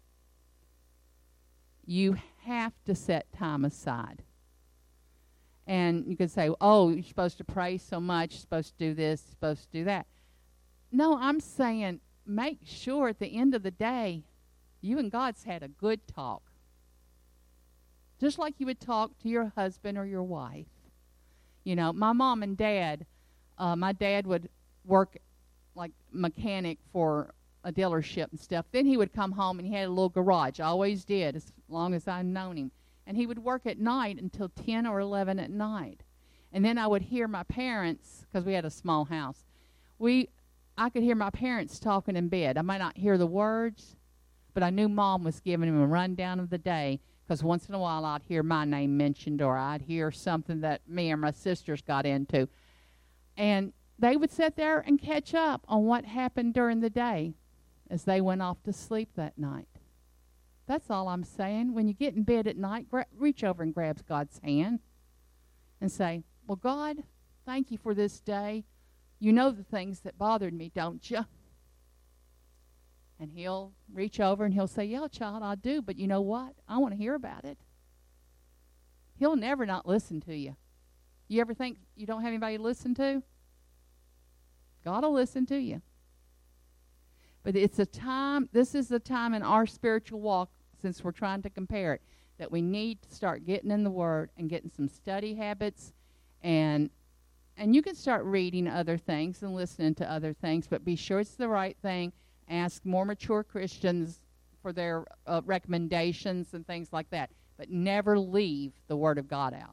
You have to set time aside. And you could say, oh, you're supposed to pray so much, you're supposed to do this, you're supposed to do that. No, I'm saying make sure at the end of the day, you and God's had a good talk. Just like you would talk to your husband or your wife. You know, my mom and dad, my dad would work like mechanic for a dealership and stuff. Then he would come home and he had a little garage. Always did, as long as I've known him. And he would work at night until 10 or 11 at night. And then I would hear my parents, because we had a small house, I could hear my parents talking in bed. I might not hear the words, but I knew Mom was giving him a rundown of the day, because once in a while I'd hear my name mentioned, or I'd hear something that me or my sisters got into. And they would sit there and catch up on what happened during the day as they went off to sleep that night. That's all I'm saying. When you get in bed at night, reach over and grab God's hand and say, well, God, thank you for this day. You know the things that bothered me, don't you? And he'll reach over and he'll say, yeah, child, I do, but you know what? I want to hear about it. He'll never not listen to you. You ever think you don't have anybody to listen to? God will listen to you. But it's a time, this is the time in our spiritual walk, since we're trying to compare it, that we need to start getting in the Word and getting some study habits. And you can start reading other things and listening to other things, but be sure it's the right thing. Ask more mature Christians for their recommendations and things like that. But never leave the Word of God out.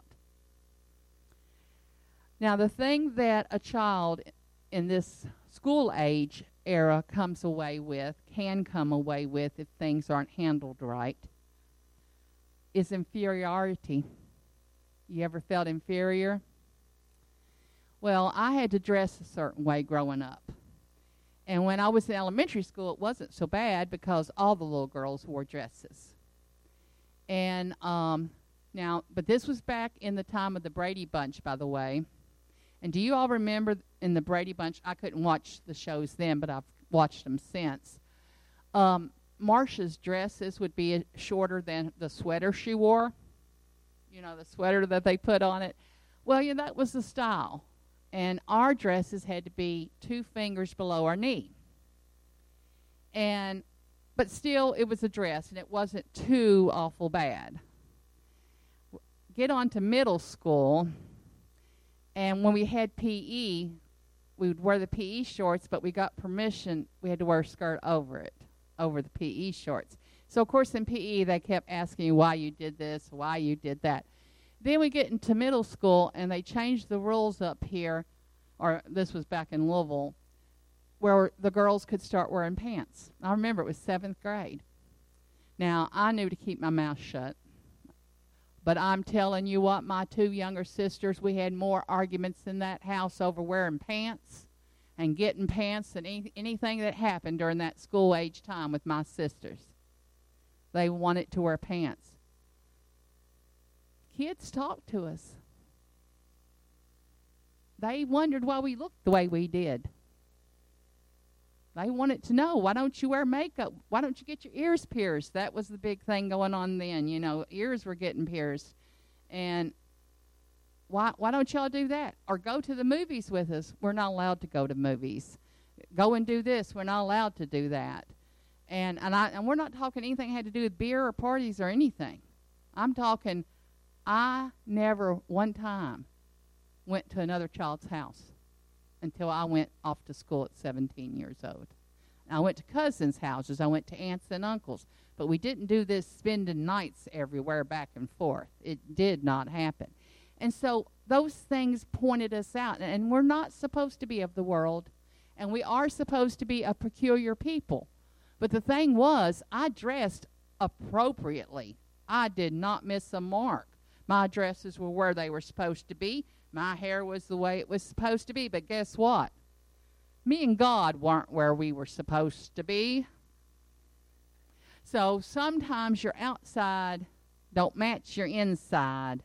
Now, the thing that a child in this school age era comes away with, can come away with if things aren't handled right, is inferiority. You ever felt inferior? Well, I had to dress a certain way growing up. And when I was in elementary school, it wasn't so bad because all the little girls wore dresses. And but this was back in the time of the Brady Bunch, by the way. And do you all remember in the Brady Bunch? I couldn't watch the shows then, but I've watched them since. Marsha's dresses would be shorter than the sweater she wore. You know, the sweater that they put on it. Well, yeah, that was the style. And our dresses had to be 2 fingers below our knee. But still, it was a dress, and it wasn't too awful bad. Get on to middle school, and when we had PE, we would wear the PE shorts, but we got permission. We had to wear a skirt over it, over the PE shorts. So, of course, in PE, they kept asking why you did this, why you did that. Then we get into middle school, and they changed the rules up here, or this was back in Louisville, where the girls could start wearing pants. I remember it was 7th grade. Now, I knew to keep my mouth shut. But I'm telling you what, my 2 younger sisters, we had more arguments in that house over wearing pants and getting pants than anything that happened during that school-age time with my sisters. They wanted to wear pants. Kids talked to us. They wondered why we looked the way we did. They wanted to know, why don't you wear makeup? Why don't you get your ears pierced? That was the big thing going on then. You know, ears were getting pierced. And why don't y'all do that? Or go to the movies with us. We're not allowed to go to movies. Go and do this. We're not allowed to do that. And we're not talking anything had to do with beer or parties or anything. I'm talking, I never one time went to another child's house until I went off to school at 17 years old. I went to cousins' houses. I went to aunts and uncles. But we didn't do this spending nights everywhere back and forth. It did not happen. And so those things pointed us out. And we're not supposed to be of the world. And we are supposed to be a peculiar people. But the thing was, I dressed appropriately. I did not miss a mark. My dresses were where they were supposed to be. My hair was the way it was supposed to be. But guess what? Me and God weren't where we were supposed to be. So sometimes your outside don't match your inside.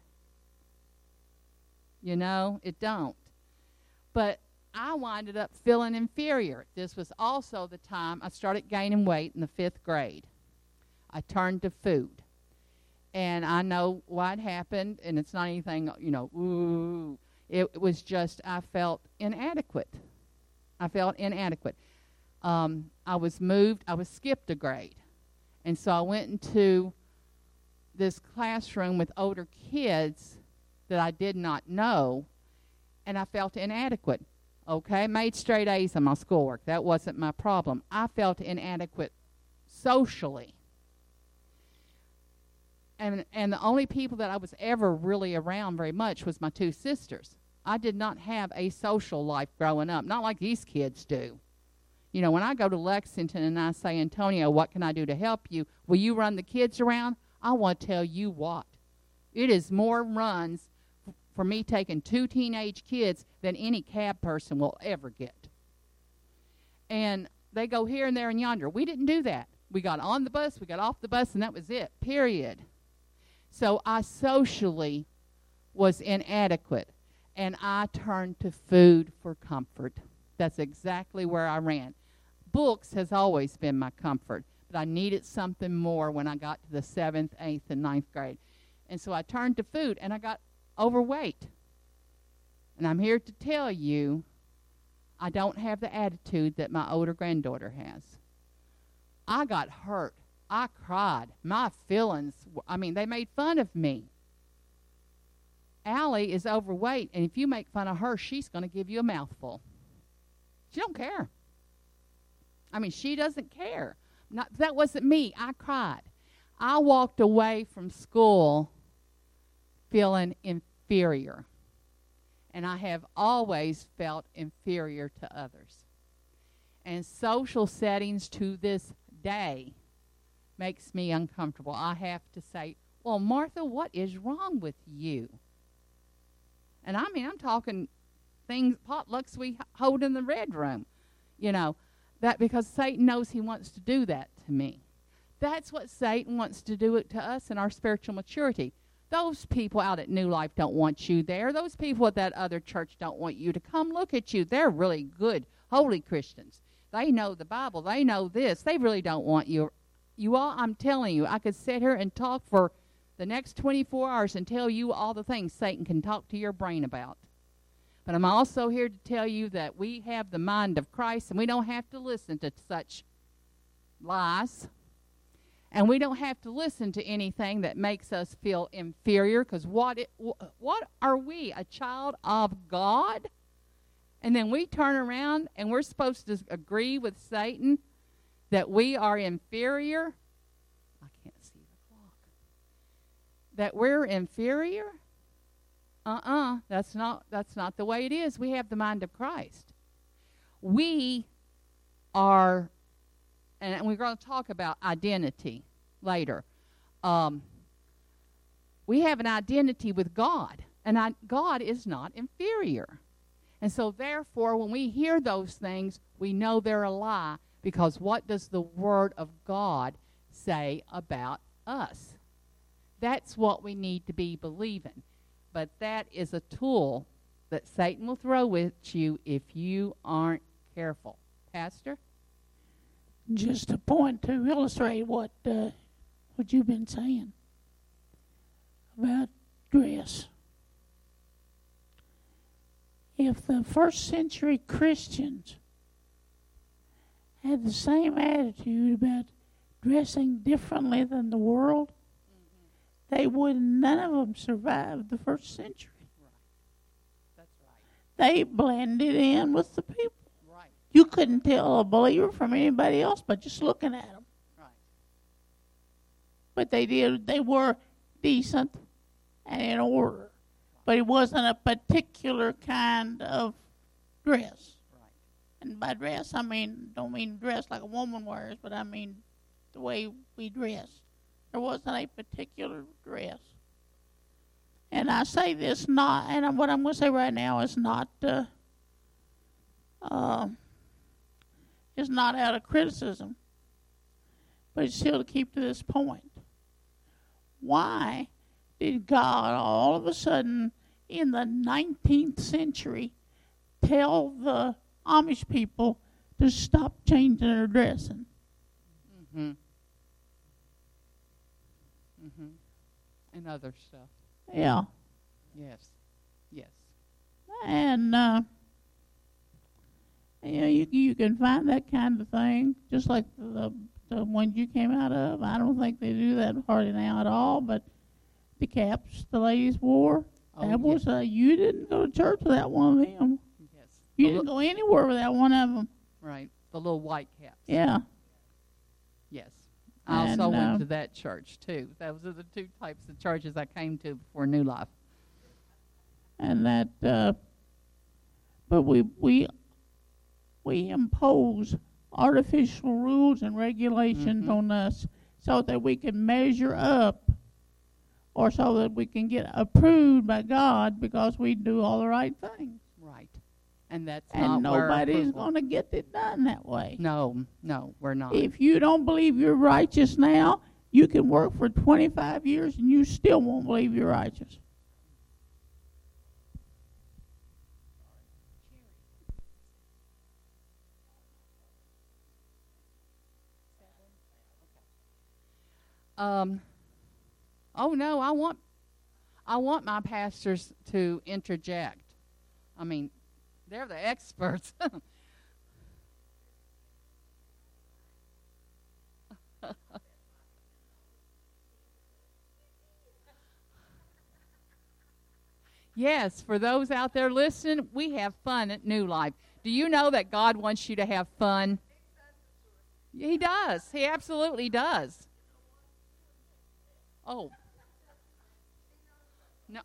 You know, it don't. But I winded up feeling inferior. This was also the time I started gaining weight in the 5th grade. I turned to food. And I know what happened, and it's not anything, you know, ooh. It was just I felt inadequate. I was moved. I was skipped a grade. And so I went into this classroom with older kids that I did not know, and I felt inadequate. Okay, made straight A's on my schoolwork. That wasn't my problem. I felt inadequate socially. And the only people that I was ever really around very much was my 2 sisters. I did not have a social life growing up, not like these kids do. You know, when I go to Lexington and I say, Antonio, what can I do to help you? Will you run the kids around? I want to tell you what. It is more runs for me taking 2 teenage kids than any cab person will ever get. And they go here and there and yonder. We didn't do that. We got on the bus, we got off the bus, and that was it, period. So I socially was inadequate, and I turned to food for comfort. That's exactly where I ran. Books has always been my comfort, but I needed something more when I got to the 7th, 8th, and 9th grade. And so I turned to food, and I got overweight. And I'm here to tell you, I don't have the attitude that my older granddaughter has. I got hurt. I cried. My feelings, they made fun of me. Allie is overweight, and if you make fun of her, she's going to give you a mouthful. She don't care. She doesn't care. That wasn't me. I cried. I walked away from school feeling inferior. And I have always felt inferior to others. And social settings to this day makes me uncomfortable. I have to say, well, Martha, what is wrong with you? And I mean, I'm talking things, potlucks we hold in the red room. You know, that because Satan knows he wants to do that to me. That's what Satan wants to do it to us in our spiritual maturity. Those people out at New Life don't want you there. Those people at that other church don't want you to come look at you. They're really good, holy Christians. They know the Bible. They know this. They really don't want you. You all, I'm telling you, I could sit here and talk for the next 24 hours and tell you all the things Satan can talk to your brain about. But I'm also here to tell you that we have the mind of Christ, and we don't have to listen to such lies. And we don't have to listen to anything that makes us feel inferior, because what are we, a child of God? And then we turn around and we're supposed to agree with Satan that we are inferior. I can't see the clock. That we're inferior? That's not the way it is. We have the mind of Christ. We are, and we're going to talk about identity later. We have an identity with God, and God is not inferior. And so therefore, when we hear those things, we know they're a lie, because what does the Word of God say about us? That's what we need to be believing. But that is a tool that Satan will throw at you if you aren't careful. Pastor? Just a point to illustrate what you've been saying about dress. If the first century Christians had the same attitude about dressing differently than the world, they would none of them survive the first century. Right. That's right. They blended in with the people. Right. You couldn't tell a believer from anybody else by just looking at them. Right. But they were decent and in order. But it wasn't a particular kind of dress. Right. And by dress, don't mean dress like a woman wears, but I mean the way we dress. There wasn't a particular dress. And I say this not, and what I'm going to say right now is not out of criticism, but it's still to keep to this point. Why did God all of a sudden in the 19th century tell the Amish people to stop changing their dressing? Mm-hmm. Mm-hmm. And other stuff. Yeah. Yes. Yes. And, you can find that kind of thing, just like the ones you came out of. I don't think they do that hardly now at all, but the caps the ladies wore, you didn't go to church without one of them. Yes. You didn't go anywhere without one of them. Right. The little white caps. Yeah. Yes. I also And, went to that church, too. Those are the two types of churches I came to before New Life. And that, but we impose artificial rules and regulations on us so that we can measure up, or so that we can get approved by God because we do all the right things. Right. And that's And not where nobody's approval- going to get it done that way. No, we're not. If you don't believe you're righteous now, you can work for 25 years and you still won't believe you're righteous. Oh no, I want my pastors to interject. I mean, they're the experts. Yes, for those out there listening, we have fun at New Life. Do you know that God wants you to have fun? He does. He absolutely does. Oh. No.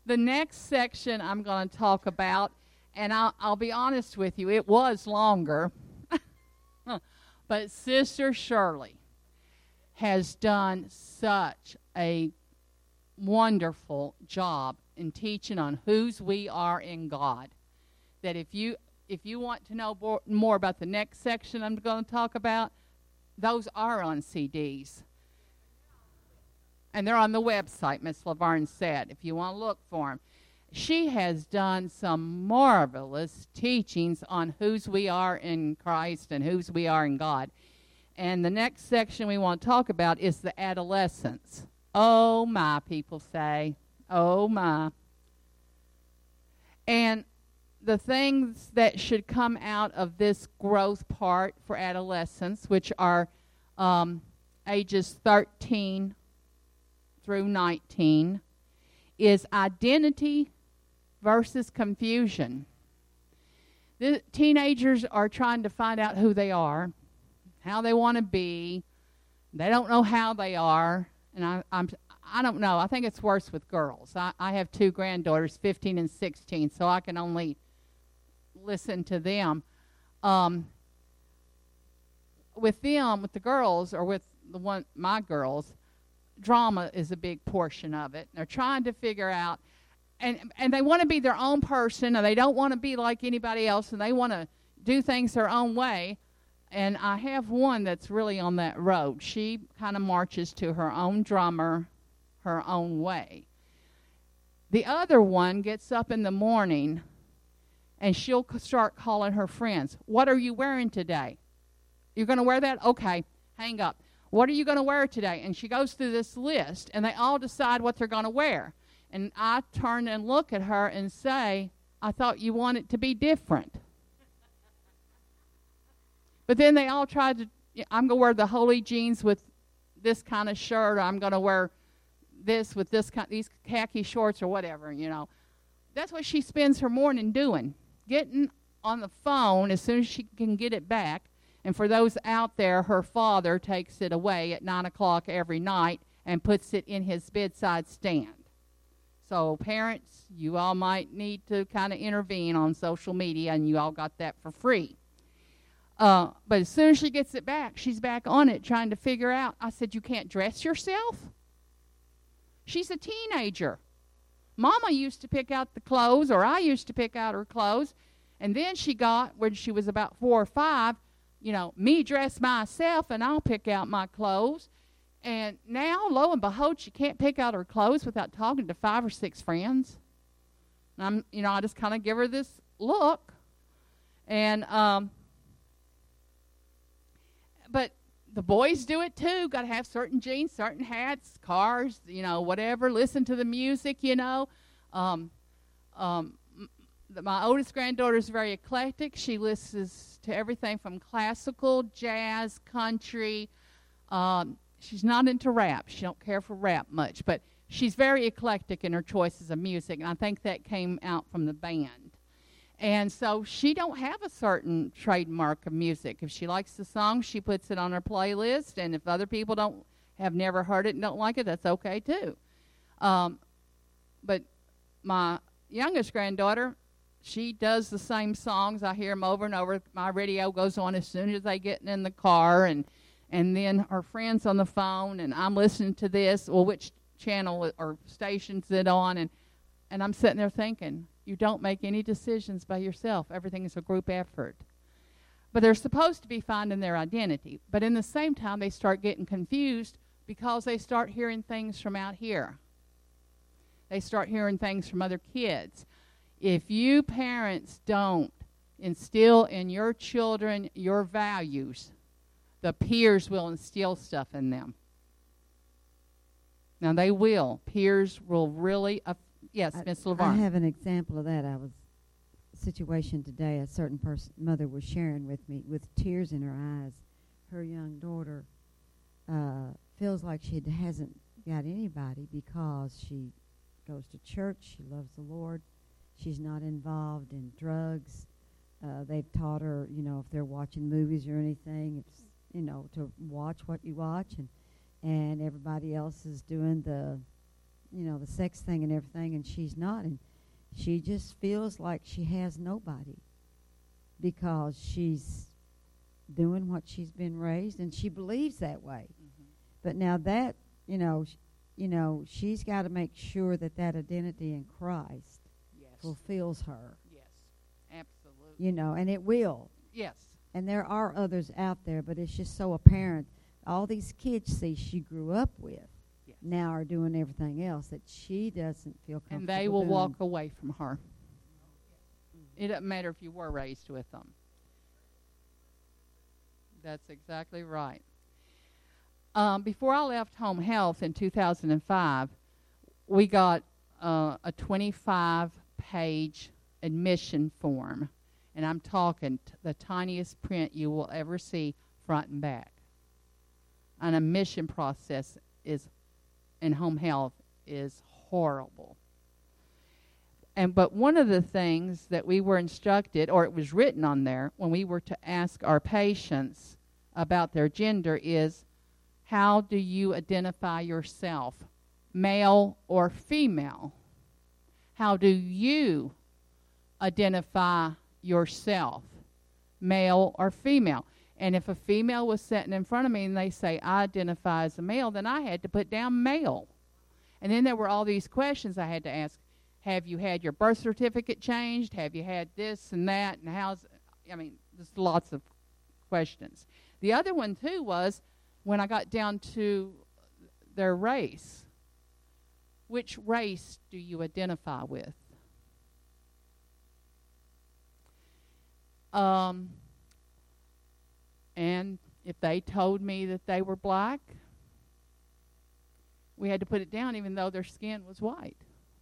The next section I'm going to talk about, and I'll be honest with you, it was longer, but Sister Shirley has done such a wonderful job in teaching on whose we are in God, that if you want to know more about the next section I'm going to talk about, those are on CDs. And they're on the website, Miss Laverne said, if you want to look for them. She has done some marvelous teachings on whose we are in Christ and whose we are in God. And the next section we want to talk about is the adolescence. Oh, my, people say. Oh, my. And the things that should come out of this growth part for adolescents, which are ages 13 through 19, is identity versus confusion. The teenagers are trying to find out who they are, how they want to be. They don't know how they are, and I don't know. I think it's worse with girls. I have two granddaughters, 15 and 16, so I can only listen to them. With the girls, or with my girls, drama is a big portion of it. They're trying to figure out, and they want to be their own person, and they don't want to be like anybody else, and they want to do things their own way. And I have one that's really on that road. She kind of marches to her own drummer, her own way. The other one gets up in the morning, and she'll start calling her friends. What are you wearing today? You're going to wear that? Okay, hang up. What are you going to wear today? And she goes through this list, and they all decide what they're going to wear. And I turn and look at her and say, I thought you wanted to be different. But then they all tried to, I'm going to wear the holy jeans with this kind of shirt, or I'm going to wear this with these khaki shorts or whatever, you know. That's what she spends her morning doing, getting on the phone as soon as she can get it back. And for those out there, her father takes it away at 9 o'clock every night and puts it in his bedside stand. So parents, you all might need to kind of intervene on social media, and you all got that for free. But as soon as she gets it back, she's back on it trying to figure out. I said, you can't dress yourself? She's a teenager. Mama used to pick out the clothes, or I used to pick out her clothes. And then she got, when she was about 4 or 5, me dress myself, and I'll pick out my clothes. And now, lo and behold, she can't pick out her clothes without talking to 5 or 6 friends. And I just kind of give her this look. And, but the boys do it too. Got to have certain jeans, certain hats, cars, whatever. Listen to the music, My oldest granddaughter is very eclectic. She listens to everything from classical, jazz, country. She's not into rap. She don't care for rap much, but she's very eclectic in her choices of music, and I think that came out from the band. And so she don't have a certain trademark of music. If she likes the song, she puts it on her playlist, and if other people have never heard it and don't like it, that's okay too. But my youngest granddaughter, she does the same songs. I hear them over and over. My radio goes on as soon as they get in the car, and then her friends on the phone, and I'm listening to this. Well, which channel or station's it on? And I'm sitting there thinking, you don't make any decisions by yourself. Everything is a group effort. But they're supposed to be finding their identity. But in the same time, they start getting confused because they start hearing things from out here. They start hearing things from other kids. If you parents don't instill in your children your values, the peers will instill stuff in them. Now, they will. Peers will really... Yes, Miss Laverne. I have an example of that. A situation today, a certain mother was sharing with me with tears in her eyes. Her young daughter feels like she hasn't got anybody because she goes to church, she loves the Lord, she's not involved in drugs. They've taught her, if they're watching movies or anything, it's, to watch what you watch, and everybody else is doing the the sex thing and everything, and she's not. And she just feels like she has nobody because she's doing what she's been raised, and she believes that way. Mm-hmm. But now that, she's got to make sure that identity in Christ Yes. fulfills her, Yes. Absolutely. and it will. Yes. And there are others out there, but it's just so apparent. All these kids she grew up with Yes. now are doing everything else that she doesn't feel comfortable And they will doing. walk away from her. It doesn't matter if you were raised with them. That's exactly right. Before I left Home Health in 2005, we got a 25-page admission form. And I'm talking the tiniest print you will ever see front and back. An admission process in home health is horrible. But one of the things that we were instructed, or it was written on there, when we were to ask our patients about their gender is, how do you identify yourself, male or female? How do you identify yourself, male or female? And if a female was sitting in front of me and they say, I identify as a male, then I had to put down male. And then there were all these questions I had to ask. Have you had your birth certificate changed? Have you had this and that? And there's lots of questions. The other one, too, was when I got down to their race. Which race do you identify with? And if they told me that they were black, we had to put it down even though their skin was white.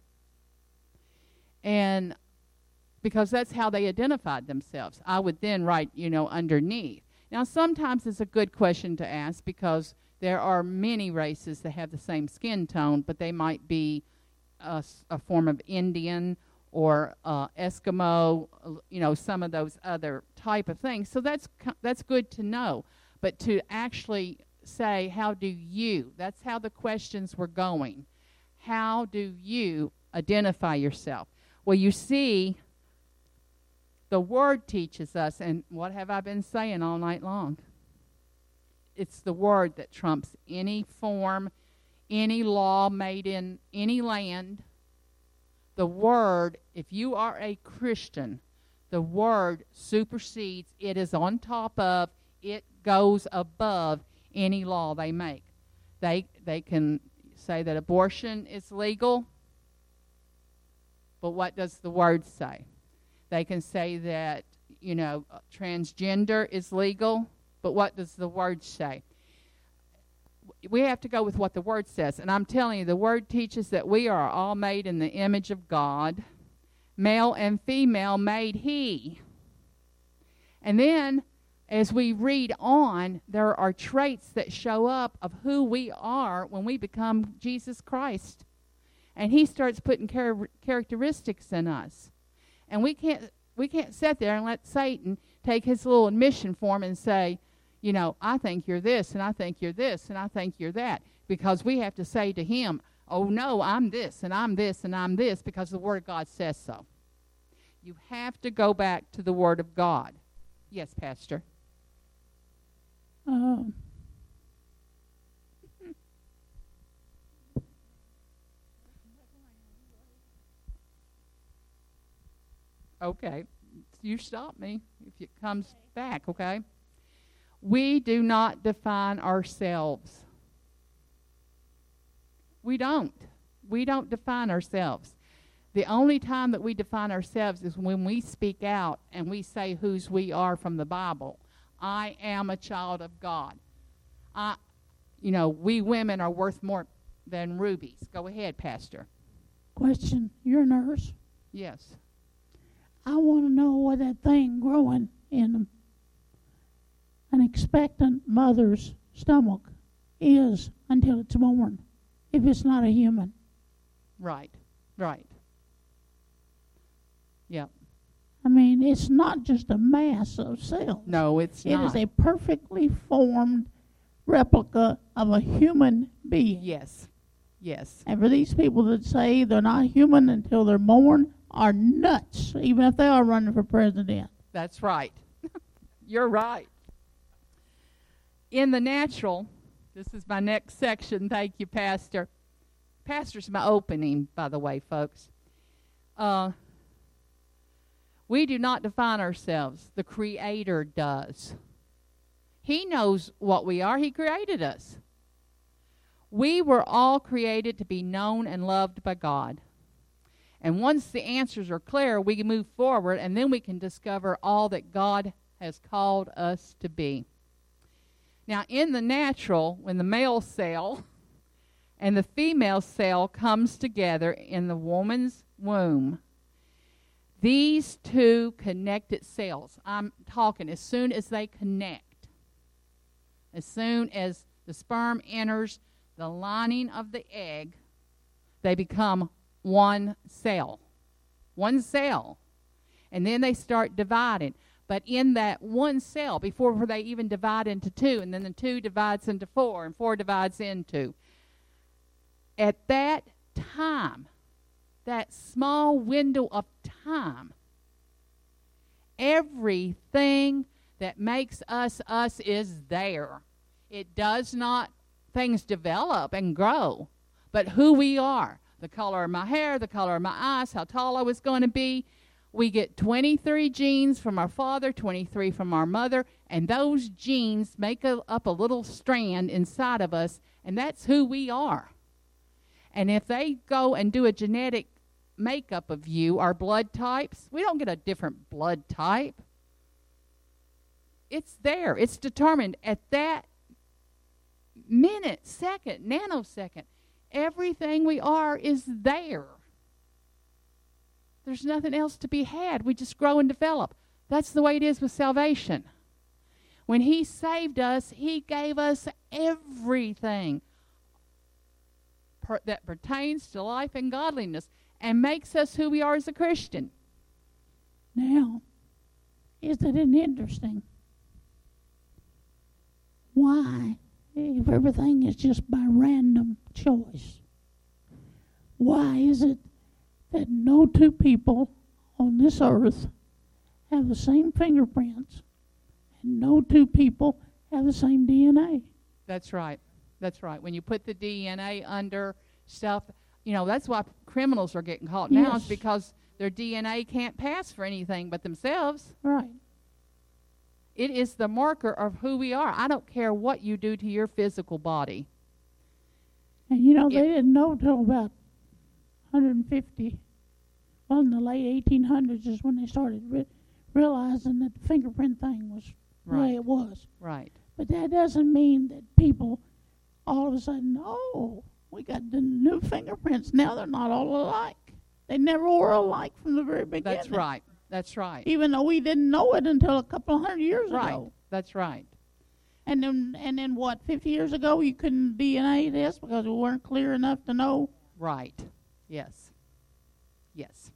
And because that's how they identified themselves. I would then write, underneath. Now, sometimes it's a good question to ask because there are many races that have the same skin tone, but they might be a form of Indian or Eskimo, some of those other type of things. So that's good to know. But to actually say, how do you? That's how the questions were going. How do you identify yourself? Well, you see, the Word teaches us, and what have I been saying all night long? It's the Word that trumps any form, any law made in any land. The Word, if you are a Christian, the Word supersedes, it is on top of, it goes above any law they make. They can say that abortion is legal, but what does the Word say? They can say that, transgender is legal, but what does the Word say? We have to go with what the Word says. And I'm telling you, the Word teaches that we are all made in the image of God. Male and female made He. And then, as we read on, there are traits that show up of who we are when we become Jesus Christ. And He starts putting characteristics in us. And we can't sit there and let Satan take his little admission form and say, I think you're this, and I think you're this, and I think you're that. Because we have to say to him, oh, no, I'm this, and I'm this, and I'm this, because the Word of God says so. You have to go back to the Word of God. Yes, Pastor. Okay. You stop me if it comes back, okay? We do not define ourselves. We don't. We don't define ourselves. The only time that we define ourselves is when we speak out and we say whose we are from the Bible. I am a child of God. We women are worth more than rubies. Go ahead, Pastor. Question, you're a nurse. Yes. I want to know what that thing growing in an expectant mother's stomach is until it's born, if it's not a human. Right. Yeah. I mean, it's not just a mass of cells. No, it's not. It is a perfectly formed replica of a human being. Yes. Yes. And for these people that say they're not human until they're born are nuts, even if they are running for president. That's right. You're right. In the natural, this is my next section. Thank you, Pastor. Pastor's my opening, by the way, folks. We do not define ourselves. The Creator does. He knows what we are. He created us. We were all created to be known and loved by God. And once the answers are clear, we can move forward, and then we can discover all that God has called us to be. Now, in the natural, when the male cell and the female cell comes together in the woman's womb, these two connected cells, I'm talking as soon as they connect, as soon as the sperm enters the lining of the egg, they become one cell. One cell. And then they start dividing. But in that one cell, before they even divide into two, and then the two divides into four, and four divides into. At that time, that small window of time, everything that makes us us is there. It does not, things develop and grow, but who we are, the color of my hair, the color of my eyes, how tall I was going to be. We get 23 genes from our father, 23 from our mother, and those genes make up a little strand inside of us, and that's who we are. And if they go and do a genetic makeup of you, our blood types, we don't get a different blood type. It's there. It's determined at that minute, second, nanosecond. Everything we are is there. There's nothing else to be had. We just grow and develop. That's the way it is with salvation. When He saved us, He gave us everything that pertains to life and godliness and makes us who we are as a Christian. Now, isn't it interesting? Why, if everything is just by random choice, why is it that no two people on this earth have the same fingerprints and no two people have the same DNA? That's right. That's right. When you put the DNA under stuff, you know, that's why criminals are getting caught now, is because their DNA can't pass for anything but themselves. Right. It is the marker of who we are. I don't care what you do to your physical body. And you know, they didn't know till about 150, well, in the late 1800s is when they started realizing that the fingerprint thing was the way it was. Right. But that doesn't mean that people all of a sudden, oh, we got the new fingerprints. Now they're not all alike. They never were alike from the very beginning. That's right. That's right. Even though we didn't know it until a couple of 100 years Right. ago. That's right. And then what, 50 years ago you couldn't DNA this because we weren't clear enough to know? Right. Yes. Yes.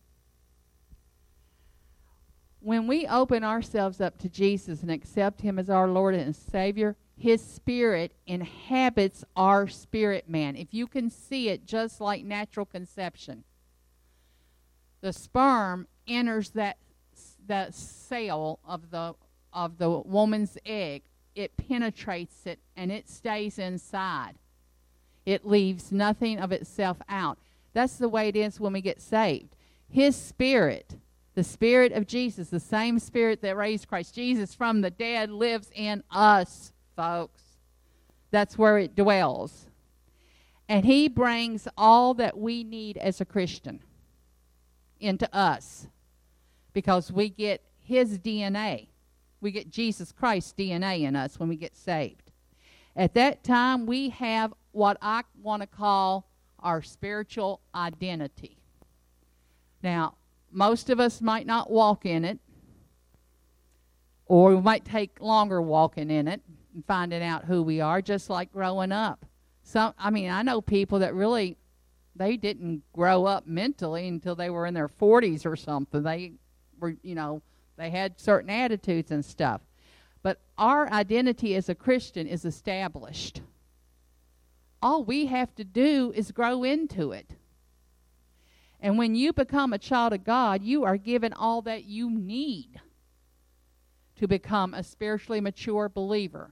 When we open ourselves up to Jesus and accept Him as our Lord and Savior, His Spirit inhabits our spirit man. If you can see it, just like natural conception, the sperm enters that cell of the woman's egg. It penetrates it and it stays inside. It leaves nothing of itself out. That's the way it is when we get saved. His Spirit, the Spirit of Jesus, the same Spirit that raised Christ Jesus from the dead, lives in us, folks. That's where it dwells. And He brings all that we need as a Christian into us because we get His DNA. We get Jesus Christ's DNA in us when we get saved. At that time, we have what I want to call our spiritual identity. Now, most of us might not walk in it, or we might take longer walking in it and finding out who we are, just like growing up. I know people that really, they didn't grow up mentally until they were in their 40s or something. They were, they had certain attitudes and stuff. But our identity as a Christian is established. All we have to do is grow into it. And when you become a child of God, you are given all that you need to become a spiritually mature believer.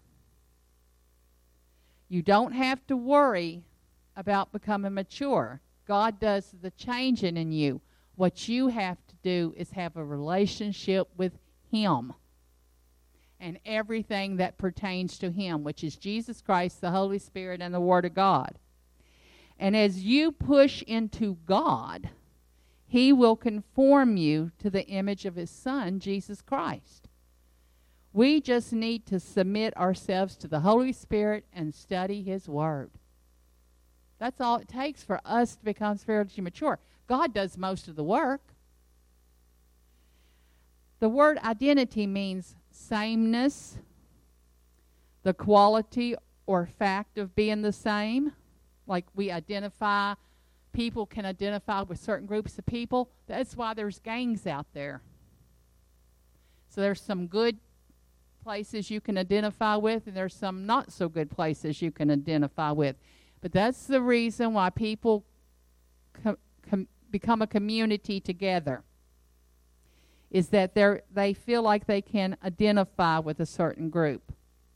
You don't have to worry about becoming mature. God does the changing in you. What you have to do is have a relationship with Him and everything that pertains to Him, which is Jesus Christ, the Holy Spirit, and the Word of God. And as you push into God, He will conform you to the image of His Son, Jesus Christ. We just need to submit ourselves to the Holy Spirit and study His Word. That's all it takes for us to become spiritually mature. God does most of the work. The word identity means sameness, the quality or fact of being the same. Like we identify, people can identify with certain groups of people. That's why there's gangs out there. So there's some good places you can identify with, and there's some not so good places you can identify with. But that's the reason why people become a community together, is that they feel like they can identify with a certain group.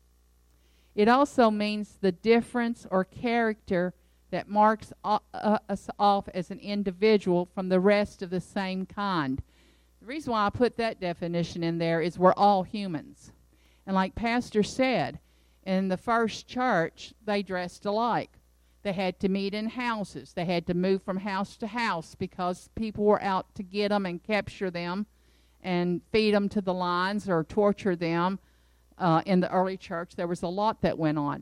It also means the difference or character that marks us off as an individual from the rest of the same kind. The reason why I put that definition in there is we're all humans. And like Pastor said, in the first church, they dressed alike. They had to meet in houses. They had to move from house to house because people were out to get them and capture them and feed them to the lions or torture them. In the early church, there was a lot that went on.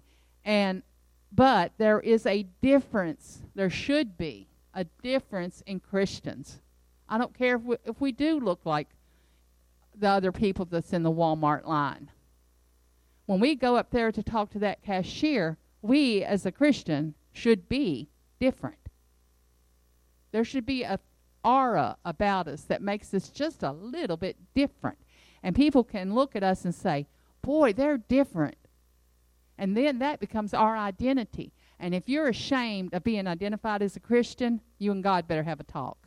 But there is a difference. There should be a difference in Christians. I don't care if we do look like the other people that's in the Walmart line. When we go up there to talk to that cashier, we as a Christian should be different. There should be an aura about us that makes us just a little bit different. And people can look at us and say, boy, they're different. And then that becomes our identity. And if you're ashamed of being identified as a Christian, you and God better have a talk.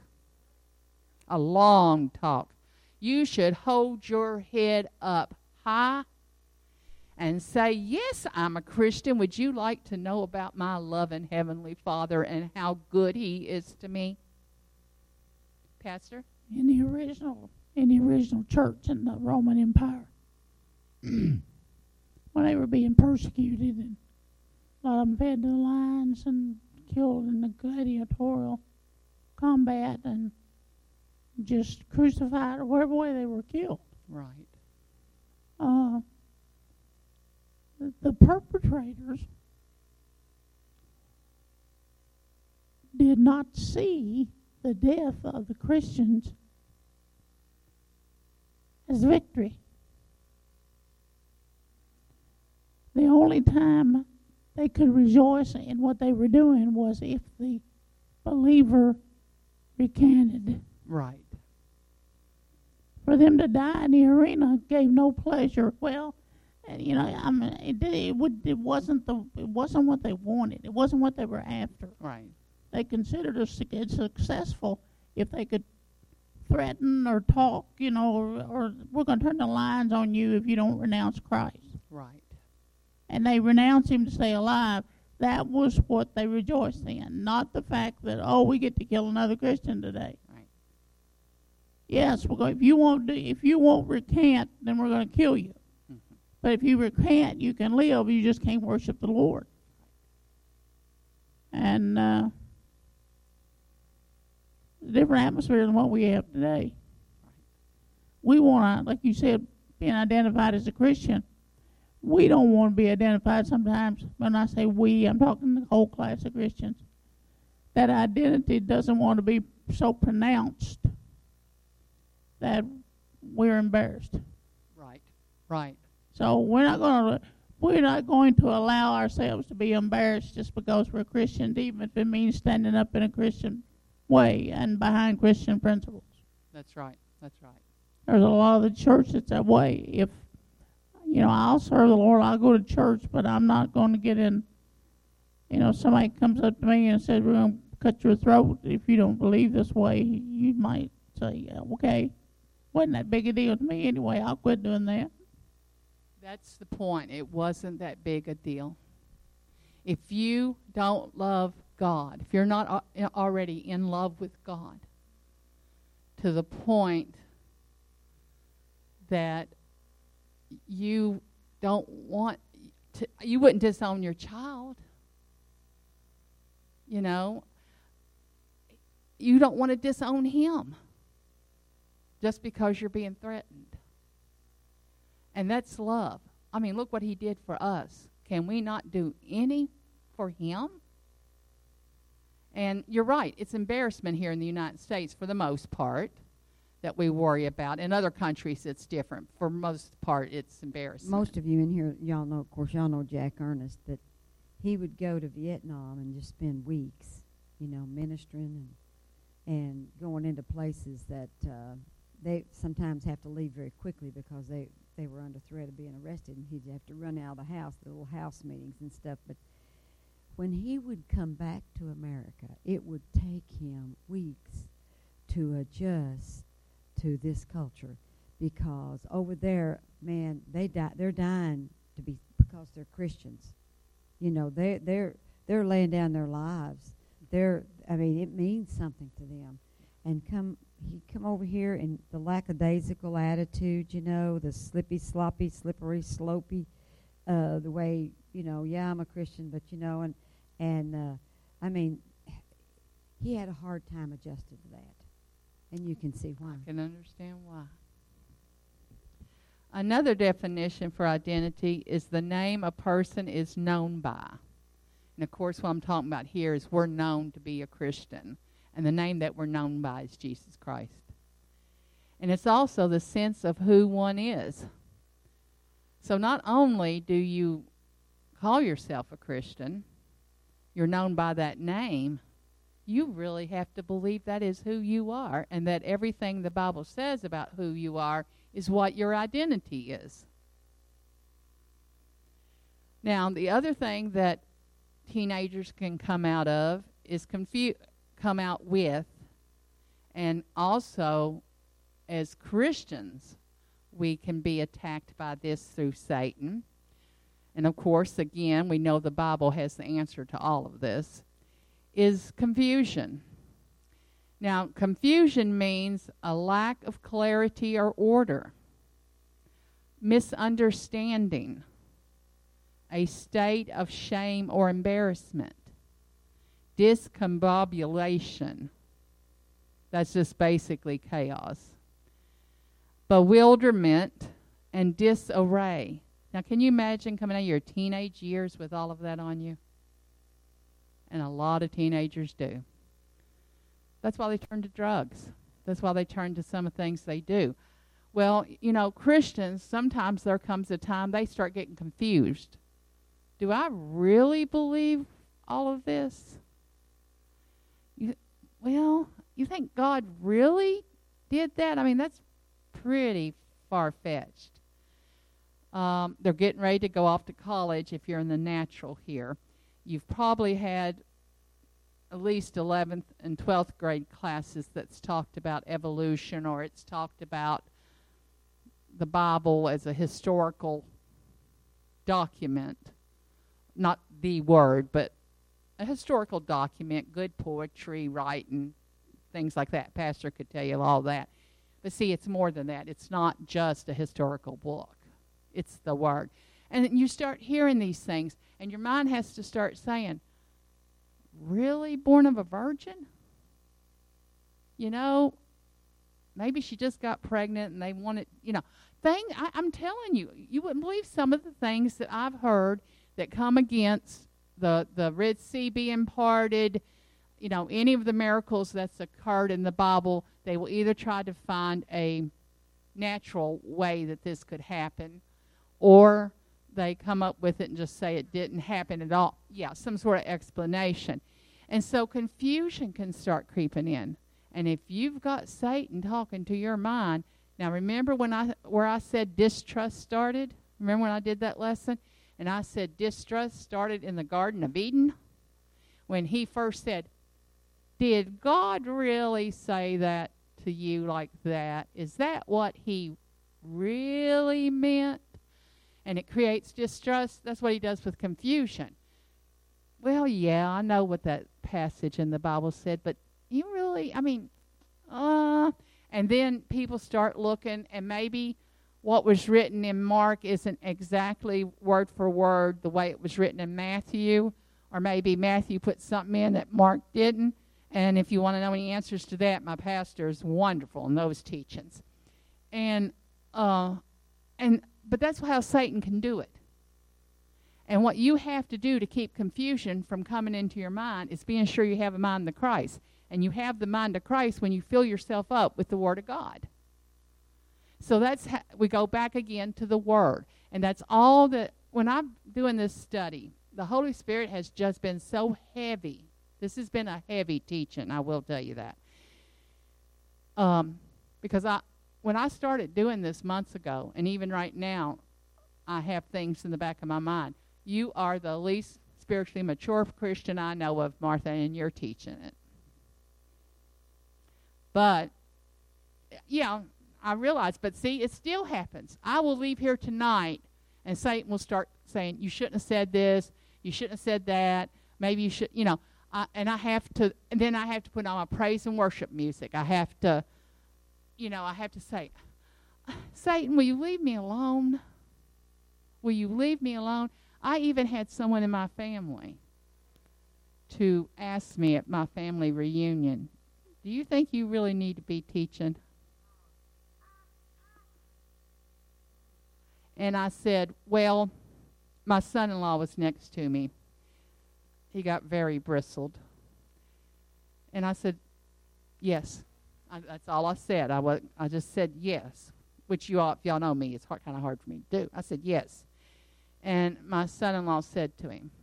A long talk. You should hold your head up high and say, yes, I'm a Christian. Would you like to know about my loving Heavenly Father and how good He is to me? Pastor? In the original church in the Roman Empire, when they were being persecuted, and a lot of them fed to the lions and killed in the gladiatorial combat and just crucified or whatever way they were killed. Right. The perpetrators did not see the death of the Christians as victory. The only time they could rejoice in what they were doing was if the believer recanted. Right. For them to die in the arena gave no pleasure. Well, you know, I mean, it wasn't what they wanted. It wasn't what they were after. Right. They considered it successful if they could threaten or talk, you know, or we're going to turn the lions on you if you don't renounce Christ. Right. And they renounced Him to stay alive. That was what they rejoiced in, not the fact that, oh, we get to kill another Christian today. Right. Yes, if you won't recant, then we're going to kill you. Mm-hmm. But if you recant, you can live. You just can't worship the Lord. And different atmosphere than what we have today. We want to, like you said, being identified as a Christian. We don't want to be identified sometimes. When I say we, I'm talking the whole class of Christians. That identity doesn't want to be so pronounced that we're embarrassed. Right. Right. So we're not going to allow ourselves to be embarrassed just because we're Christians, even if it means standing up in a Christian way and behind Christian principles. That's right. That's right. There's a lot of the church that's that way. If, you know, I'll serve the Lord, I'll go to church, but I'm not going to get in somebody comes up to me and says, we're going to cut your throat if you don't believe this way, you might say, yeah, okay, wasn't that big a deal to me anyway, I'll quit doing that. That's the point. It wasn't that big a deal. If you don't love God, if you're not already in love with God to the point that you don't want to, you wouldn't disown your child. You don't want to disown him just because you're being threatened. And that's love. I mean, look what he did for us. Can we not do any for him? And you're right, it's embarrassment here in the United States for the most part that we worry about. In other countries, it's different. For most part, it's embarrassment. Most of you in here, y'all know Jack Ernest, that he would go to Vietnam and just spend weeks, ministering and going into places that they sometimes have to leave very quickly because they were under threat of being arrested, and he'd have to run out of the house, the little house meetings and stuff. But when he would come back to America, it would take him weeks to adjust to this culture, because over there, man, they're dying to be, because they're Christians. They're laying down their lives. It means something to them. And he'd come over here, and the lackadaisical attitude, the slippy, sloppy, slippery, slopey, the way, yeah, I'm a Christian, but he had a hard time adjusting to that. And you can see why. I can understand why. Another definition for identity is the name a person is known by. And of course, what I'm talking about here is we're known to be a Christian. And the name that we're known by is Jesus Christ. And it's also the sense of who one is. So not only do you call yourself a Christian, you're known by that name, you really have to believe that is who you are, and that everything the Bible says about who you are is what your identity is. Now, the other thing that teenagers can come out of is come out with, and also as Christians, we can be attacked by this through Satan. And of course, again, we know the Bible has the answer to all of this, is confusion. Now, confusion means a lack of clarity or order, misunderstanding, a state of shame or embarrassment, discombobulation. That's just basically chaos. Bewilderment and disarray. Now, can you imagine coming out of your teenage years with all of that on you? And a lot of teenagers do. That's why they turn to drugs. That's why they turn to some of the things they do. Well, Christians, sometimes there comes a time they start getting confused. Do I really believe all of this? You think God really did that? That's pretty far-fetched. They're getting ready to go off to college if you're in the natural here. You've probably had at least 11th and 12th grade classes that's talked about evolution, or it's talked about the Bible as a historical document. Not the word, but a historical document, good poetry, writing, things like that. Pastor could tell you all that. But see, it's more than that. It's not just a historical book. It's the Word. And you start hearing these things, and your mind has to start saying, really, born of a virgin? Maybe she just got pregnant and they wanted, I'm telling you, you wouldn't believe some of the things that I've heard that come against the Red Sea being parted, any of the miracles that's occurred in the Bible. They will either try to find a natural way that this could happen, or they come up with it and just say it didn't happen at all. Yeah, some sort of explanation. And so confusion can start creeping in. And if you've got Satan talking to your mind, now remember where I said distrust started? Remember when I did that lesson? And I said distrust started in the Garden of Eden? when he first said, did God really say that to you like that? Is that what he really meant? And it creates distrust. That's what he does with confusion. Well, yeah, I know what that passage in the Bible said, but you really, and then people start looking, and maybe what was written in Mark isn't exactly word for word the way it was written in Matthew, or maybe Matthew put something in that Mark didn't. And if you want to know any answers to that, my pastor is wonderful in those teachings. But that's how Satan can do it. And what you have to do to keep confusion from coming into your mind is being sure you have a mind of Christ. And you have the mind of Christ when you fill yourself up with the Word of God. So we go back again to the Word. And that's all that, when I'm doing this study, the Holy Spirit has just been so heavy. This has been a heavy teaching, I will tell you that. Because when I started doing this months ago, and even right now, I have things in the back of my mind. You are the least spiritually mature Christian I know of, Martha, and you're teaching it. But, yeah, I realize, but see, it still happens. I will leave here tonight, and Satan will start saying, you shouldn't have said this, you shouldn't have said that, maybe you should, and then I have to put on my praise and worship music. I have to say, Satan, will you leave me alone? Will you leave me alone? I even had someone in my family to ask me at my family reunion, do you think you really need to be teaching? And I said, well, my son-in-law was next to me. He got very bristled. And I said, yes. That's all I said. I just said yes, which if y'all know me, it's kind of hard for me to do. I said yes. And my son-in-law said to him,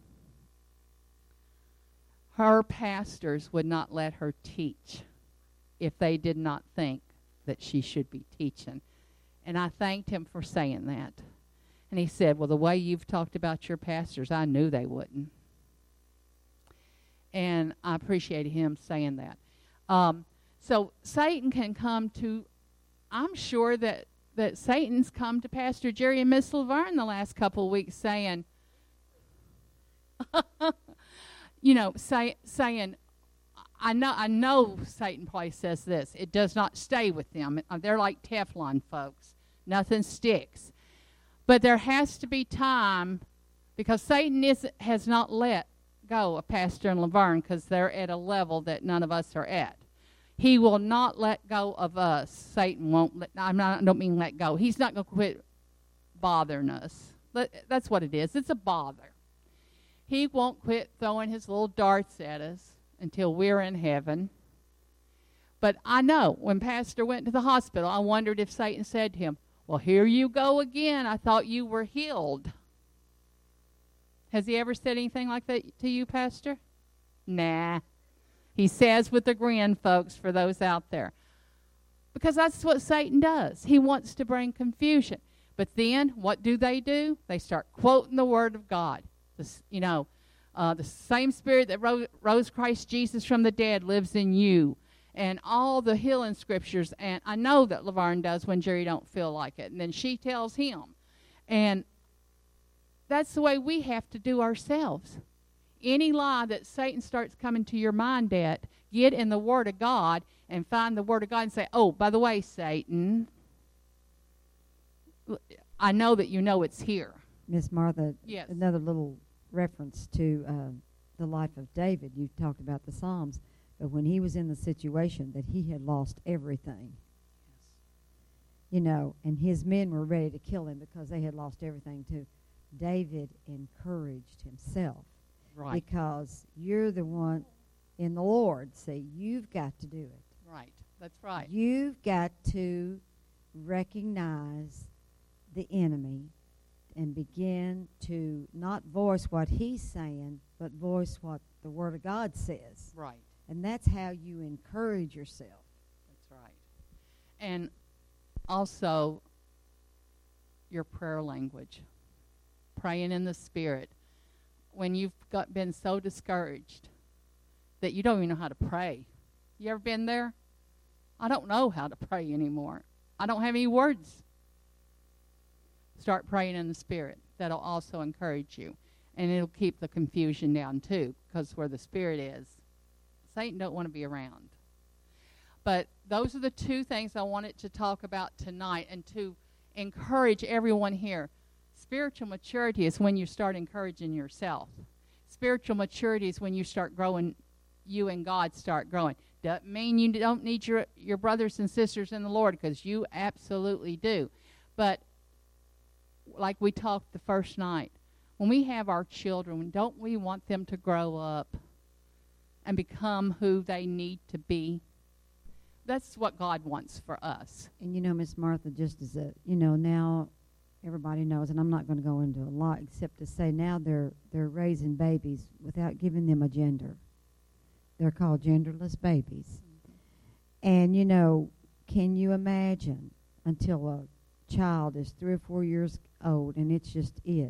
her pastors would not let her teach if they did not think that she should be teaching. And I thanked him for saying that. And he said, well, the way you've talked about your pastors, I knew they wouldn't. And I appreciated him saying that. So Satan can come to, I'm sure that Satan's come to Pastor Jerry and Miss Laverne the last couple of weeks saying, saying, I know Satan probably says this. It does not stay with them. They're like Teflon folks. Nothing sticks. But there has to be time, because Satan has not let go of Pastor and Laverne because they're at a level that none of us are at. He will not let go of us. Satan won't I don't mean let go. He's not going to quit bothering us. That's what it is. It's a bother. He won't quit throwing his little darts at us until we're in heaven. But I know when Pastor went to the hospital, I wondered if Satan said to him, well, here you go again. I thought you were healed. Has he ever said anything like that to you, Pastor? Nah. He says with a grin, folks, for those out there. Because that's what Satan does. He wants to bring confusion. But then, what do? They start quoting the Word of God. The same Spirit that rose Christ Jesus from the dead lives in you. And all the healing scriptures. And I know that Laverne does when Jerry don't feel like it. And then she tells him. And that's the way we have to do ourselves. Any lie that Satan starts coming to your mind at, get in the Word of God and find the Word of God and say, oh, by the way, Satan, I know that you know it's here. Miss Martha, yes. Another little reference to the life of David. You talked about the Psalms, but when he was in the situation that he had lost everything, and his men were ready to kill him because they had lost everything too, David encouraged himself. Right. Because you're the one in the Lord. See, you've got to do it. Right. That's right. You've got to recognize the enemy and begin to not voice what he's saying, but voice what the Word of God says. Right. And that's how you encourage yourself. That's right. And also your prayer language. Praying in the Spirit. When you've been so discouraged, that you don't even know how to pray. You ever been there? I don't know how to pray anymore. I don't have any words. Start praying in the Spirit. That'll also encourage you. And it'll keep the confusion down too, because where the Spirit is, Satan don't want to be around. But those are the two things I wanted to talk about tonight and to encourage everyone here. Spiritual maturity is when you start encouraging yourself. Spiritual maturity is when you start growing, you and God start growing. Doesn't mean you don't need your brothers and sisters in the Lord, because you absolutely do. But like we talked the first night, when we have our children, don't we want them to grow up and become who they need to be? That's what God wants for us. And Miss Martha, just as now everybody knows, and I'm not going to go into a lot except to say now they're raising babies without giving them a gender. They're called genderless babies. Mm-hmm. And, can you imagine until a child is 3 or 4 years old and it's just it?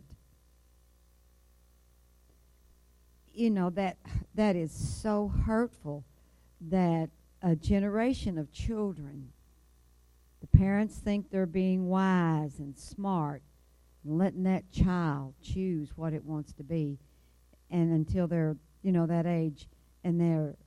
That is so hurtful that a generation of children, the parents think they're being wise and smart and letting that child choose what it wants to be. And until they're, that age, and they're,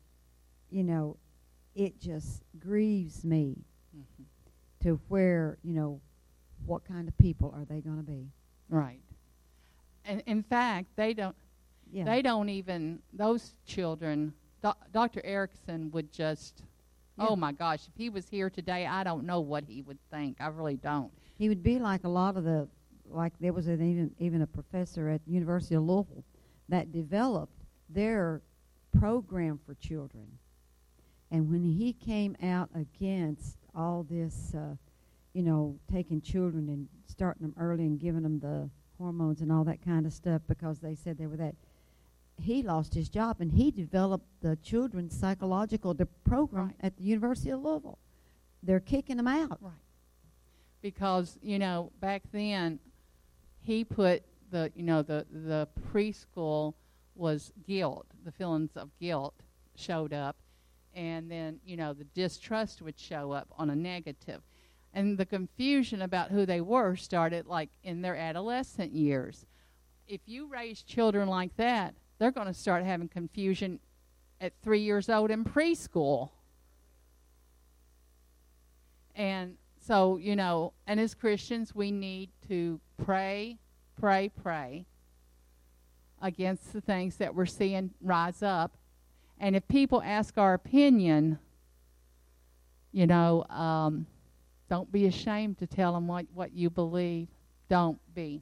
it just grieves me to where, what kind of people are they going to be? Right. And in fact, they don't even, those children, Dr. Erickson would just, oh my gosh, if he was here today, I don't know what he would think. I really don't. He would be like a lot of there was even a professor at the University of Louisville that developed their program for children. And when he came out against all this, taking children and starting them early and giving them the hormones and all that kind of stuff because they said they were that, he lost his job, and he developed the children's psychological program at the University of Louisville. They're kicking them out. Right. Because, back then, he put the preschool was guilt. The feelings of guilt showed up. And then, the distrust would show up on a negative. And the confusion about who they were started, like, in their adolescent years. If you raise children like that, they're going to start having confusion at 3 years old in preschool. And so, and as Christians, we need to pray against the things that we're seeing rise up. And if people ask our opinion, don't be ashamed to tell them what you believe. Don't be.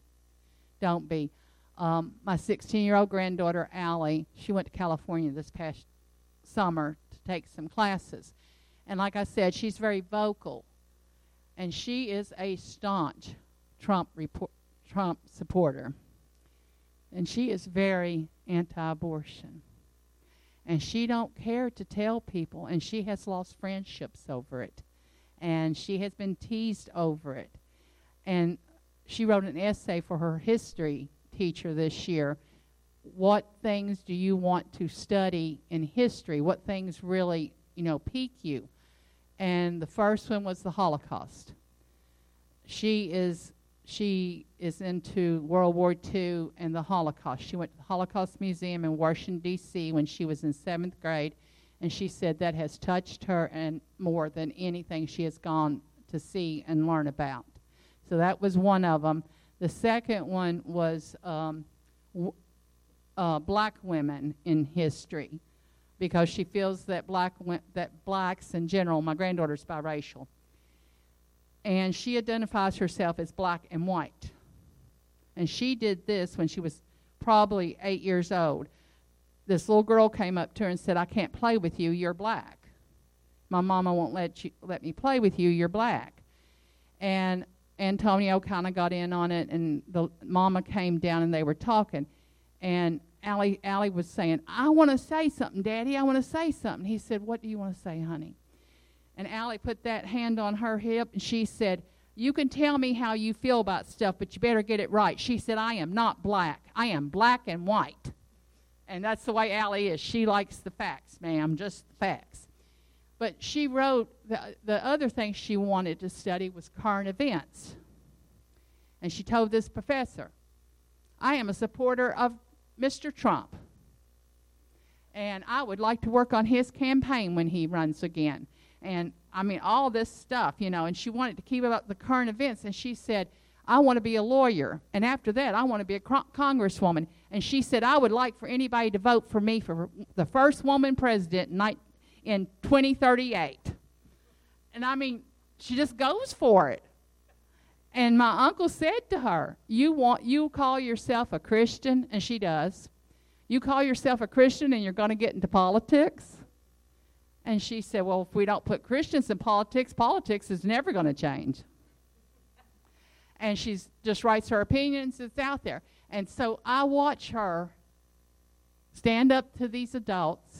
My 16-year-old granddaughter, Allie, she went to California this past summer to take some classes. And like I said, she's very vocal. And she is a staunch Trump supporter. And she is very anti-abortion. And she don't care to tell people. And she has lost friendships over it. And she has been teased over it. And she wrote an essay for her history teacher this year. What things do you want to study in history? What things really, pique you? And the first one was the Holocaust. She is into World War II and the Holocaust. She went to the Holocaust Museum in Washington, D.C. when she was in 7th grade, and she said that has touched her and more than anything she has gone to see and learn about. So that was one of them. The second one was black women in history, because she feels that blacks in general, my granddaughter's biracial, and she identifies herself as black and white. And she did this when she was probably 8 years old. This little girl came up to her and said, "I can't play with you, you're black. My mama won't let me play with you, you're black." And Antonio kind of got in on it, and the mama came down, and they were talking. And Allie was saying, "I want to say something, Daddy. I want to say something." He said, "What do you want to say, honey?" And Allie put that hand on her hip, and she said, "You can tell me how you feel about stuff, but you better get it right." She said, "I am not black. I am black and white." And that's the way Allie is. She likes the facts, ma'am, just the facts. But she wrote, the other thing she wanted to study was current events. And she told this professor, I am a supporter of Mr. Trump. And I would like to work on his campaign when he runs again. And, I mean, all this stuff, you know. And she wanted to keep up the current events. And she said, I want to be a lawyer. And after that, I want to be a congresswoman. And she said, I would like for anybody to vote for me for the first woman president in 2038. And, I mean, she just goes for it. And my uncle said to her, you call yourself a Christian? And she does. You call yourself a Christian and you're going to get into politics? And she said, well, if we don't put Christians in politics, politics is never going to change. And she just writes her opinions. It's out there. And so I watch her stand up to these adults.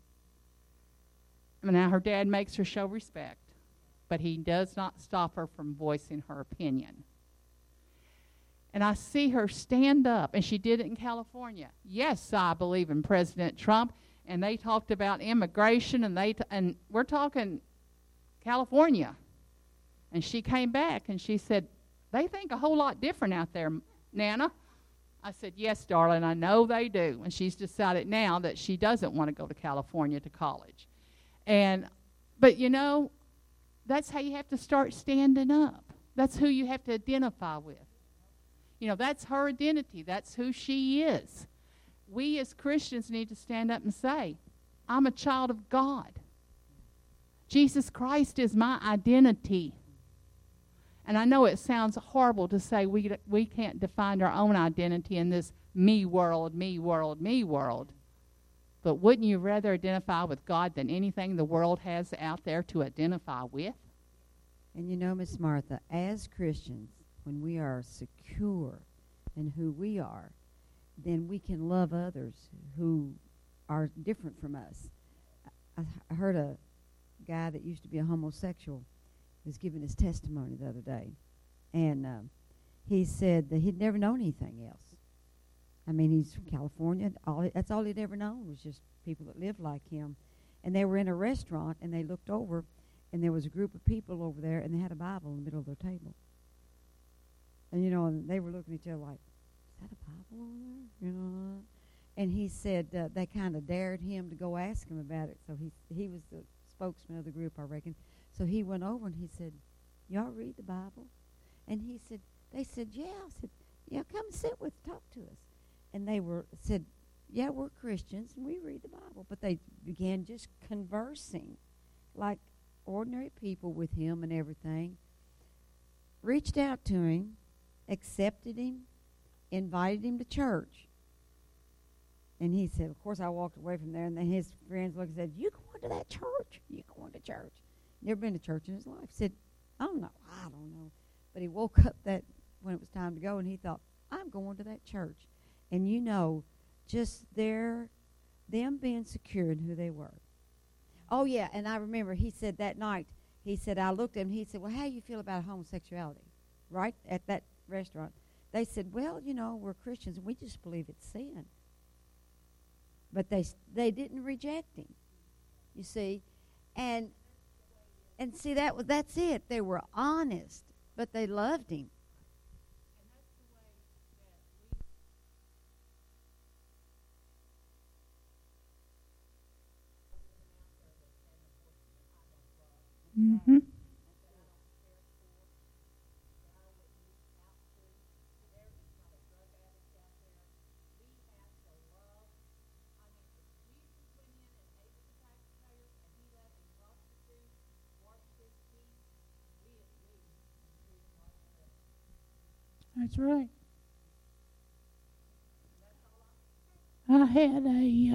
Now her dad makes her show respect, but he does not stop her from voicing her opinion. And I see her stand up, and she did it in California. Yes, I believe in President Trump, and they talked about immigration, and we're talking California. And she came back, and she said, they think a whole lot different out there, Nana. I said, yes, darling, I know they do. And she's decided now that she doesn't want to go to California to college. But, you know, that's how you have to start standing up. That's who you have to identify with. You know, that's her identity. That's who she is. We as Christians need to stand up and say, I'm a child of God. Jesus Christ is my identity. And I know it sounds horrible to say we can't define our own identity in this me world, me world, me world. But wouldn't you rather identify with God than anything the world has out there to identify with? And you know, Miss Martha, as Christians, when we are secure in who we are, then we can love others who are different from us. I heard a guy that used to be a homosexual was giving his testimony the other day, and he said that he'd never known anything else. I mean, he's from California. That's all he'd ever known was just people that lived like him. And they were in a restaurant, and they looked over, and there was a group of people over there, and they had a Bible in the middle of their table. And, you know, and they were looking at each other like, is that a Bible over there? You know? And he said they kind of dared him to go ask him about it. So he was the spokesman of the group, I reckon. So he went over and he said, y'all read the Bible? And they said, yeah. I said, yeah, come sit with, talk to us. And they said, yeah, we're Christians and we read the Bible. But they began just conversing like ordinary people with him and everything. Reached out to him, accepted him, invited him to church. And he said, of course, I walked away from there. And then his friends looked and said, you going to that church? You going to church? Never been to church in his life. He said, I don't know. But he woke up that when it was time to go, and he thought, I'm going to that church. And you know, just them being secure in who they were. Oh, yeah, and I remember he said that night, he said, I looked at him, he said, well, how do you feel about homosexuality? Right, at that restaurant. They said, well, you know, we're Christians, and we just believe it's sin. But they didn't reject him, you see. And see, that's it. They were honest, but they loved him. Mm-hmm. That's right. I had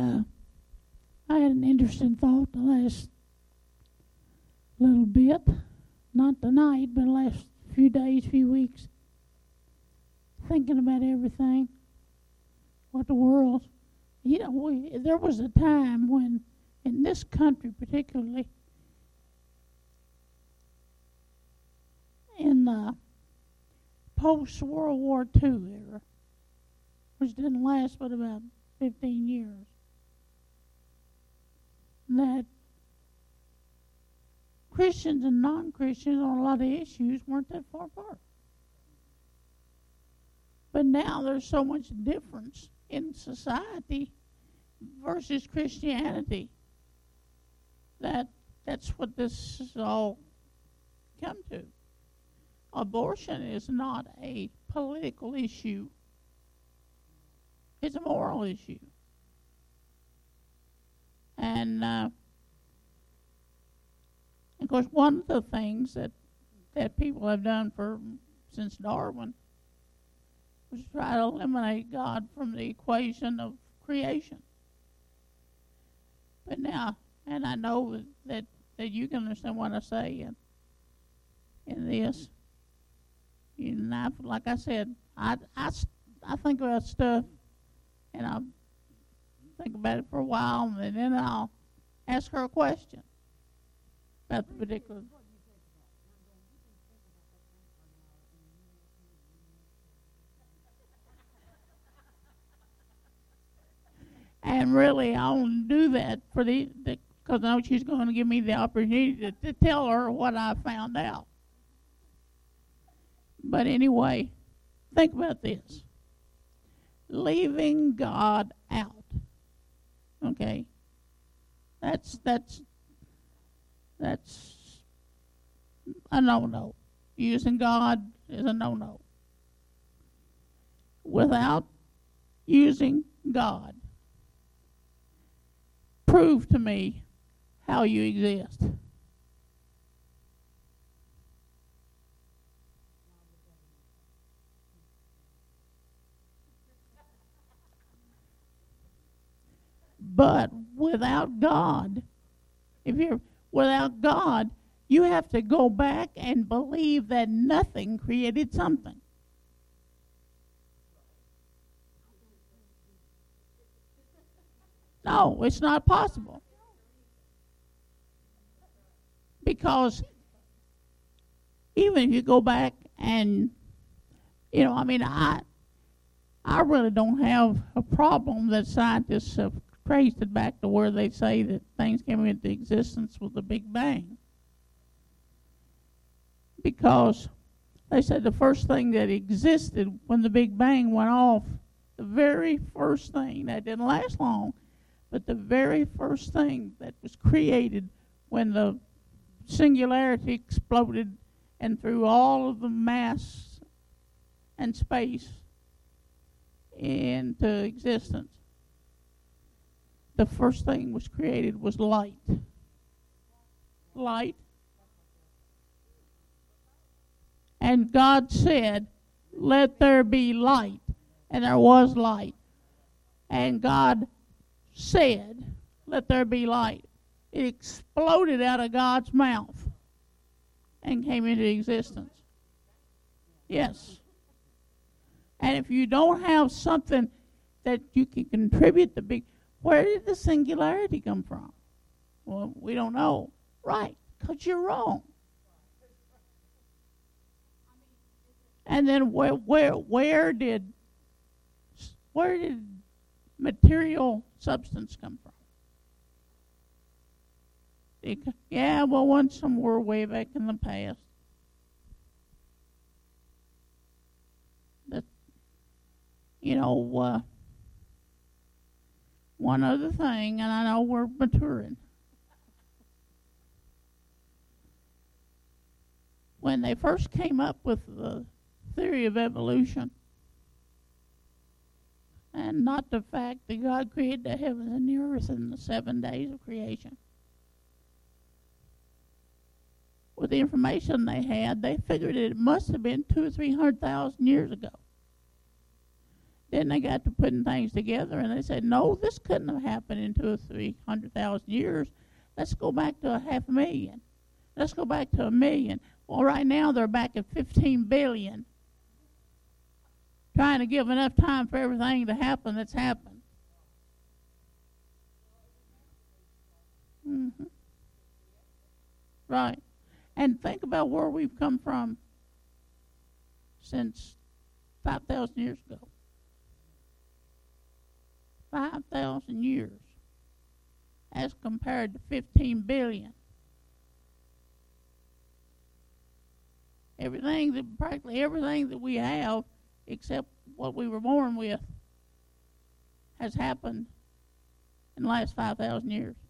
an interesting thought the last little bit, not tonight, but the last few days, few weeks, thinking about everything, what the world, you know, there was a time when, in this country particularly, in the post-World War II era, which didn't last but about 15 years that Christians and non-Christians on a lot of issues weren't that far apart. But now there's so much difference in society versus Christianity that's what this has all come to. Abortion is not a political issue. It's a moral issue. And, of course, one of the things that people have done since Darwin was try to eliminate God from the equation of creation. But now, and I know that you can understand what I say in this. And like I said, I think about stuff, and I think about it for a while, and then I'll ask her a question about the particular. And really, I only do that for because I know she's going to give me the opportunity to tell her what I found out. But anyway, think about this. Leaving God out. Okay? That's a no-no. Using God is a no-no. Without using God, prove to me how you exist. But without God, without God, you have to go back and believe that nothing created something. No, it's not possible. Because even if you go back and, I really don't have a problem that scientists have traced it back to where they say that things came into existence with the Big Bang. Because they said the first thing that existed when the Big Bang went off, the very first thing, that didn't last long, but the very first thing that was created when the singularity exploded and threw all of the mass and space into existence, the first thing was created was light. Light. And God said, "Let there be light." And there was light. And God said, "Let there be light." It exploded out of God's mouth and came into existence. Yes. And if you don't have something that you can contribute to where did the singularity come from? Well, we don't know. Right, because you're wrong. And then where did material substance come from? Once somewhere way back in the past. That, one other thing, and I know we're maturing. When they first came up with the theory of evolution, and not the fact that God created the heavens and the earth in the 7 days of creation. With the information they had, they figured it must have been 200,000 or 300,000 years ago. Then they got to putting things together, and they said, no, this couldn't have happened in 200,000 or 300,000 years. Let's go back to 500,000. Let's go back to 1 million. Well, right now they're back at 15 billion. Trying to give enough time for everything to happen that's happened. Mm-hmm. Right. And think about where we've come from since 5,000 years ago. 5,000 years as compared to 15 billion. Practically everything that we have, except what we were born with, has happened in the last 5,000 years.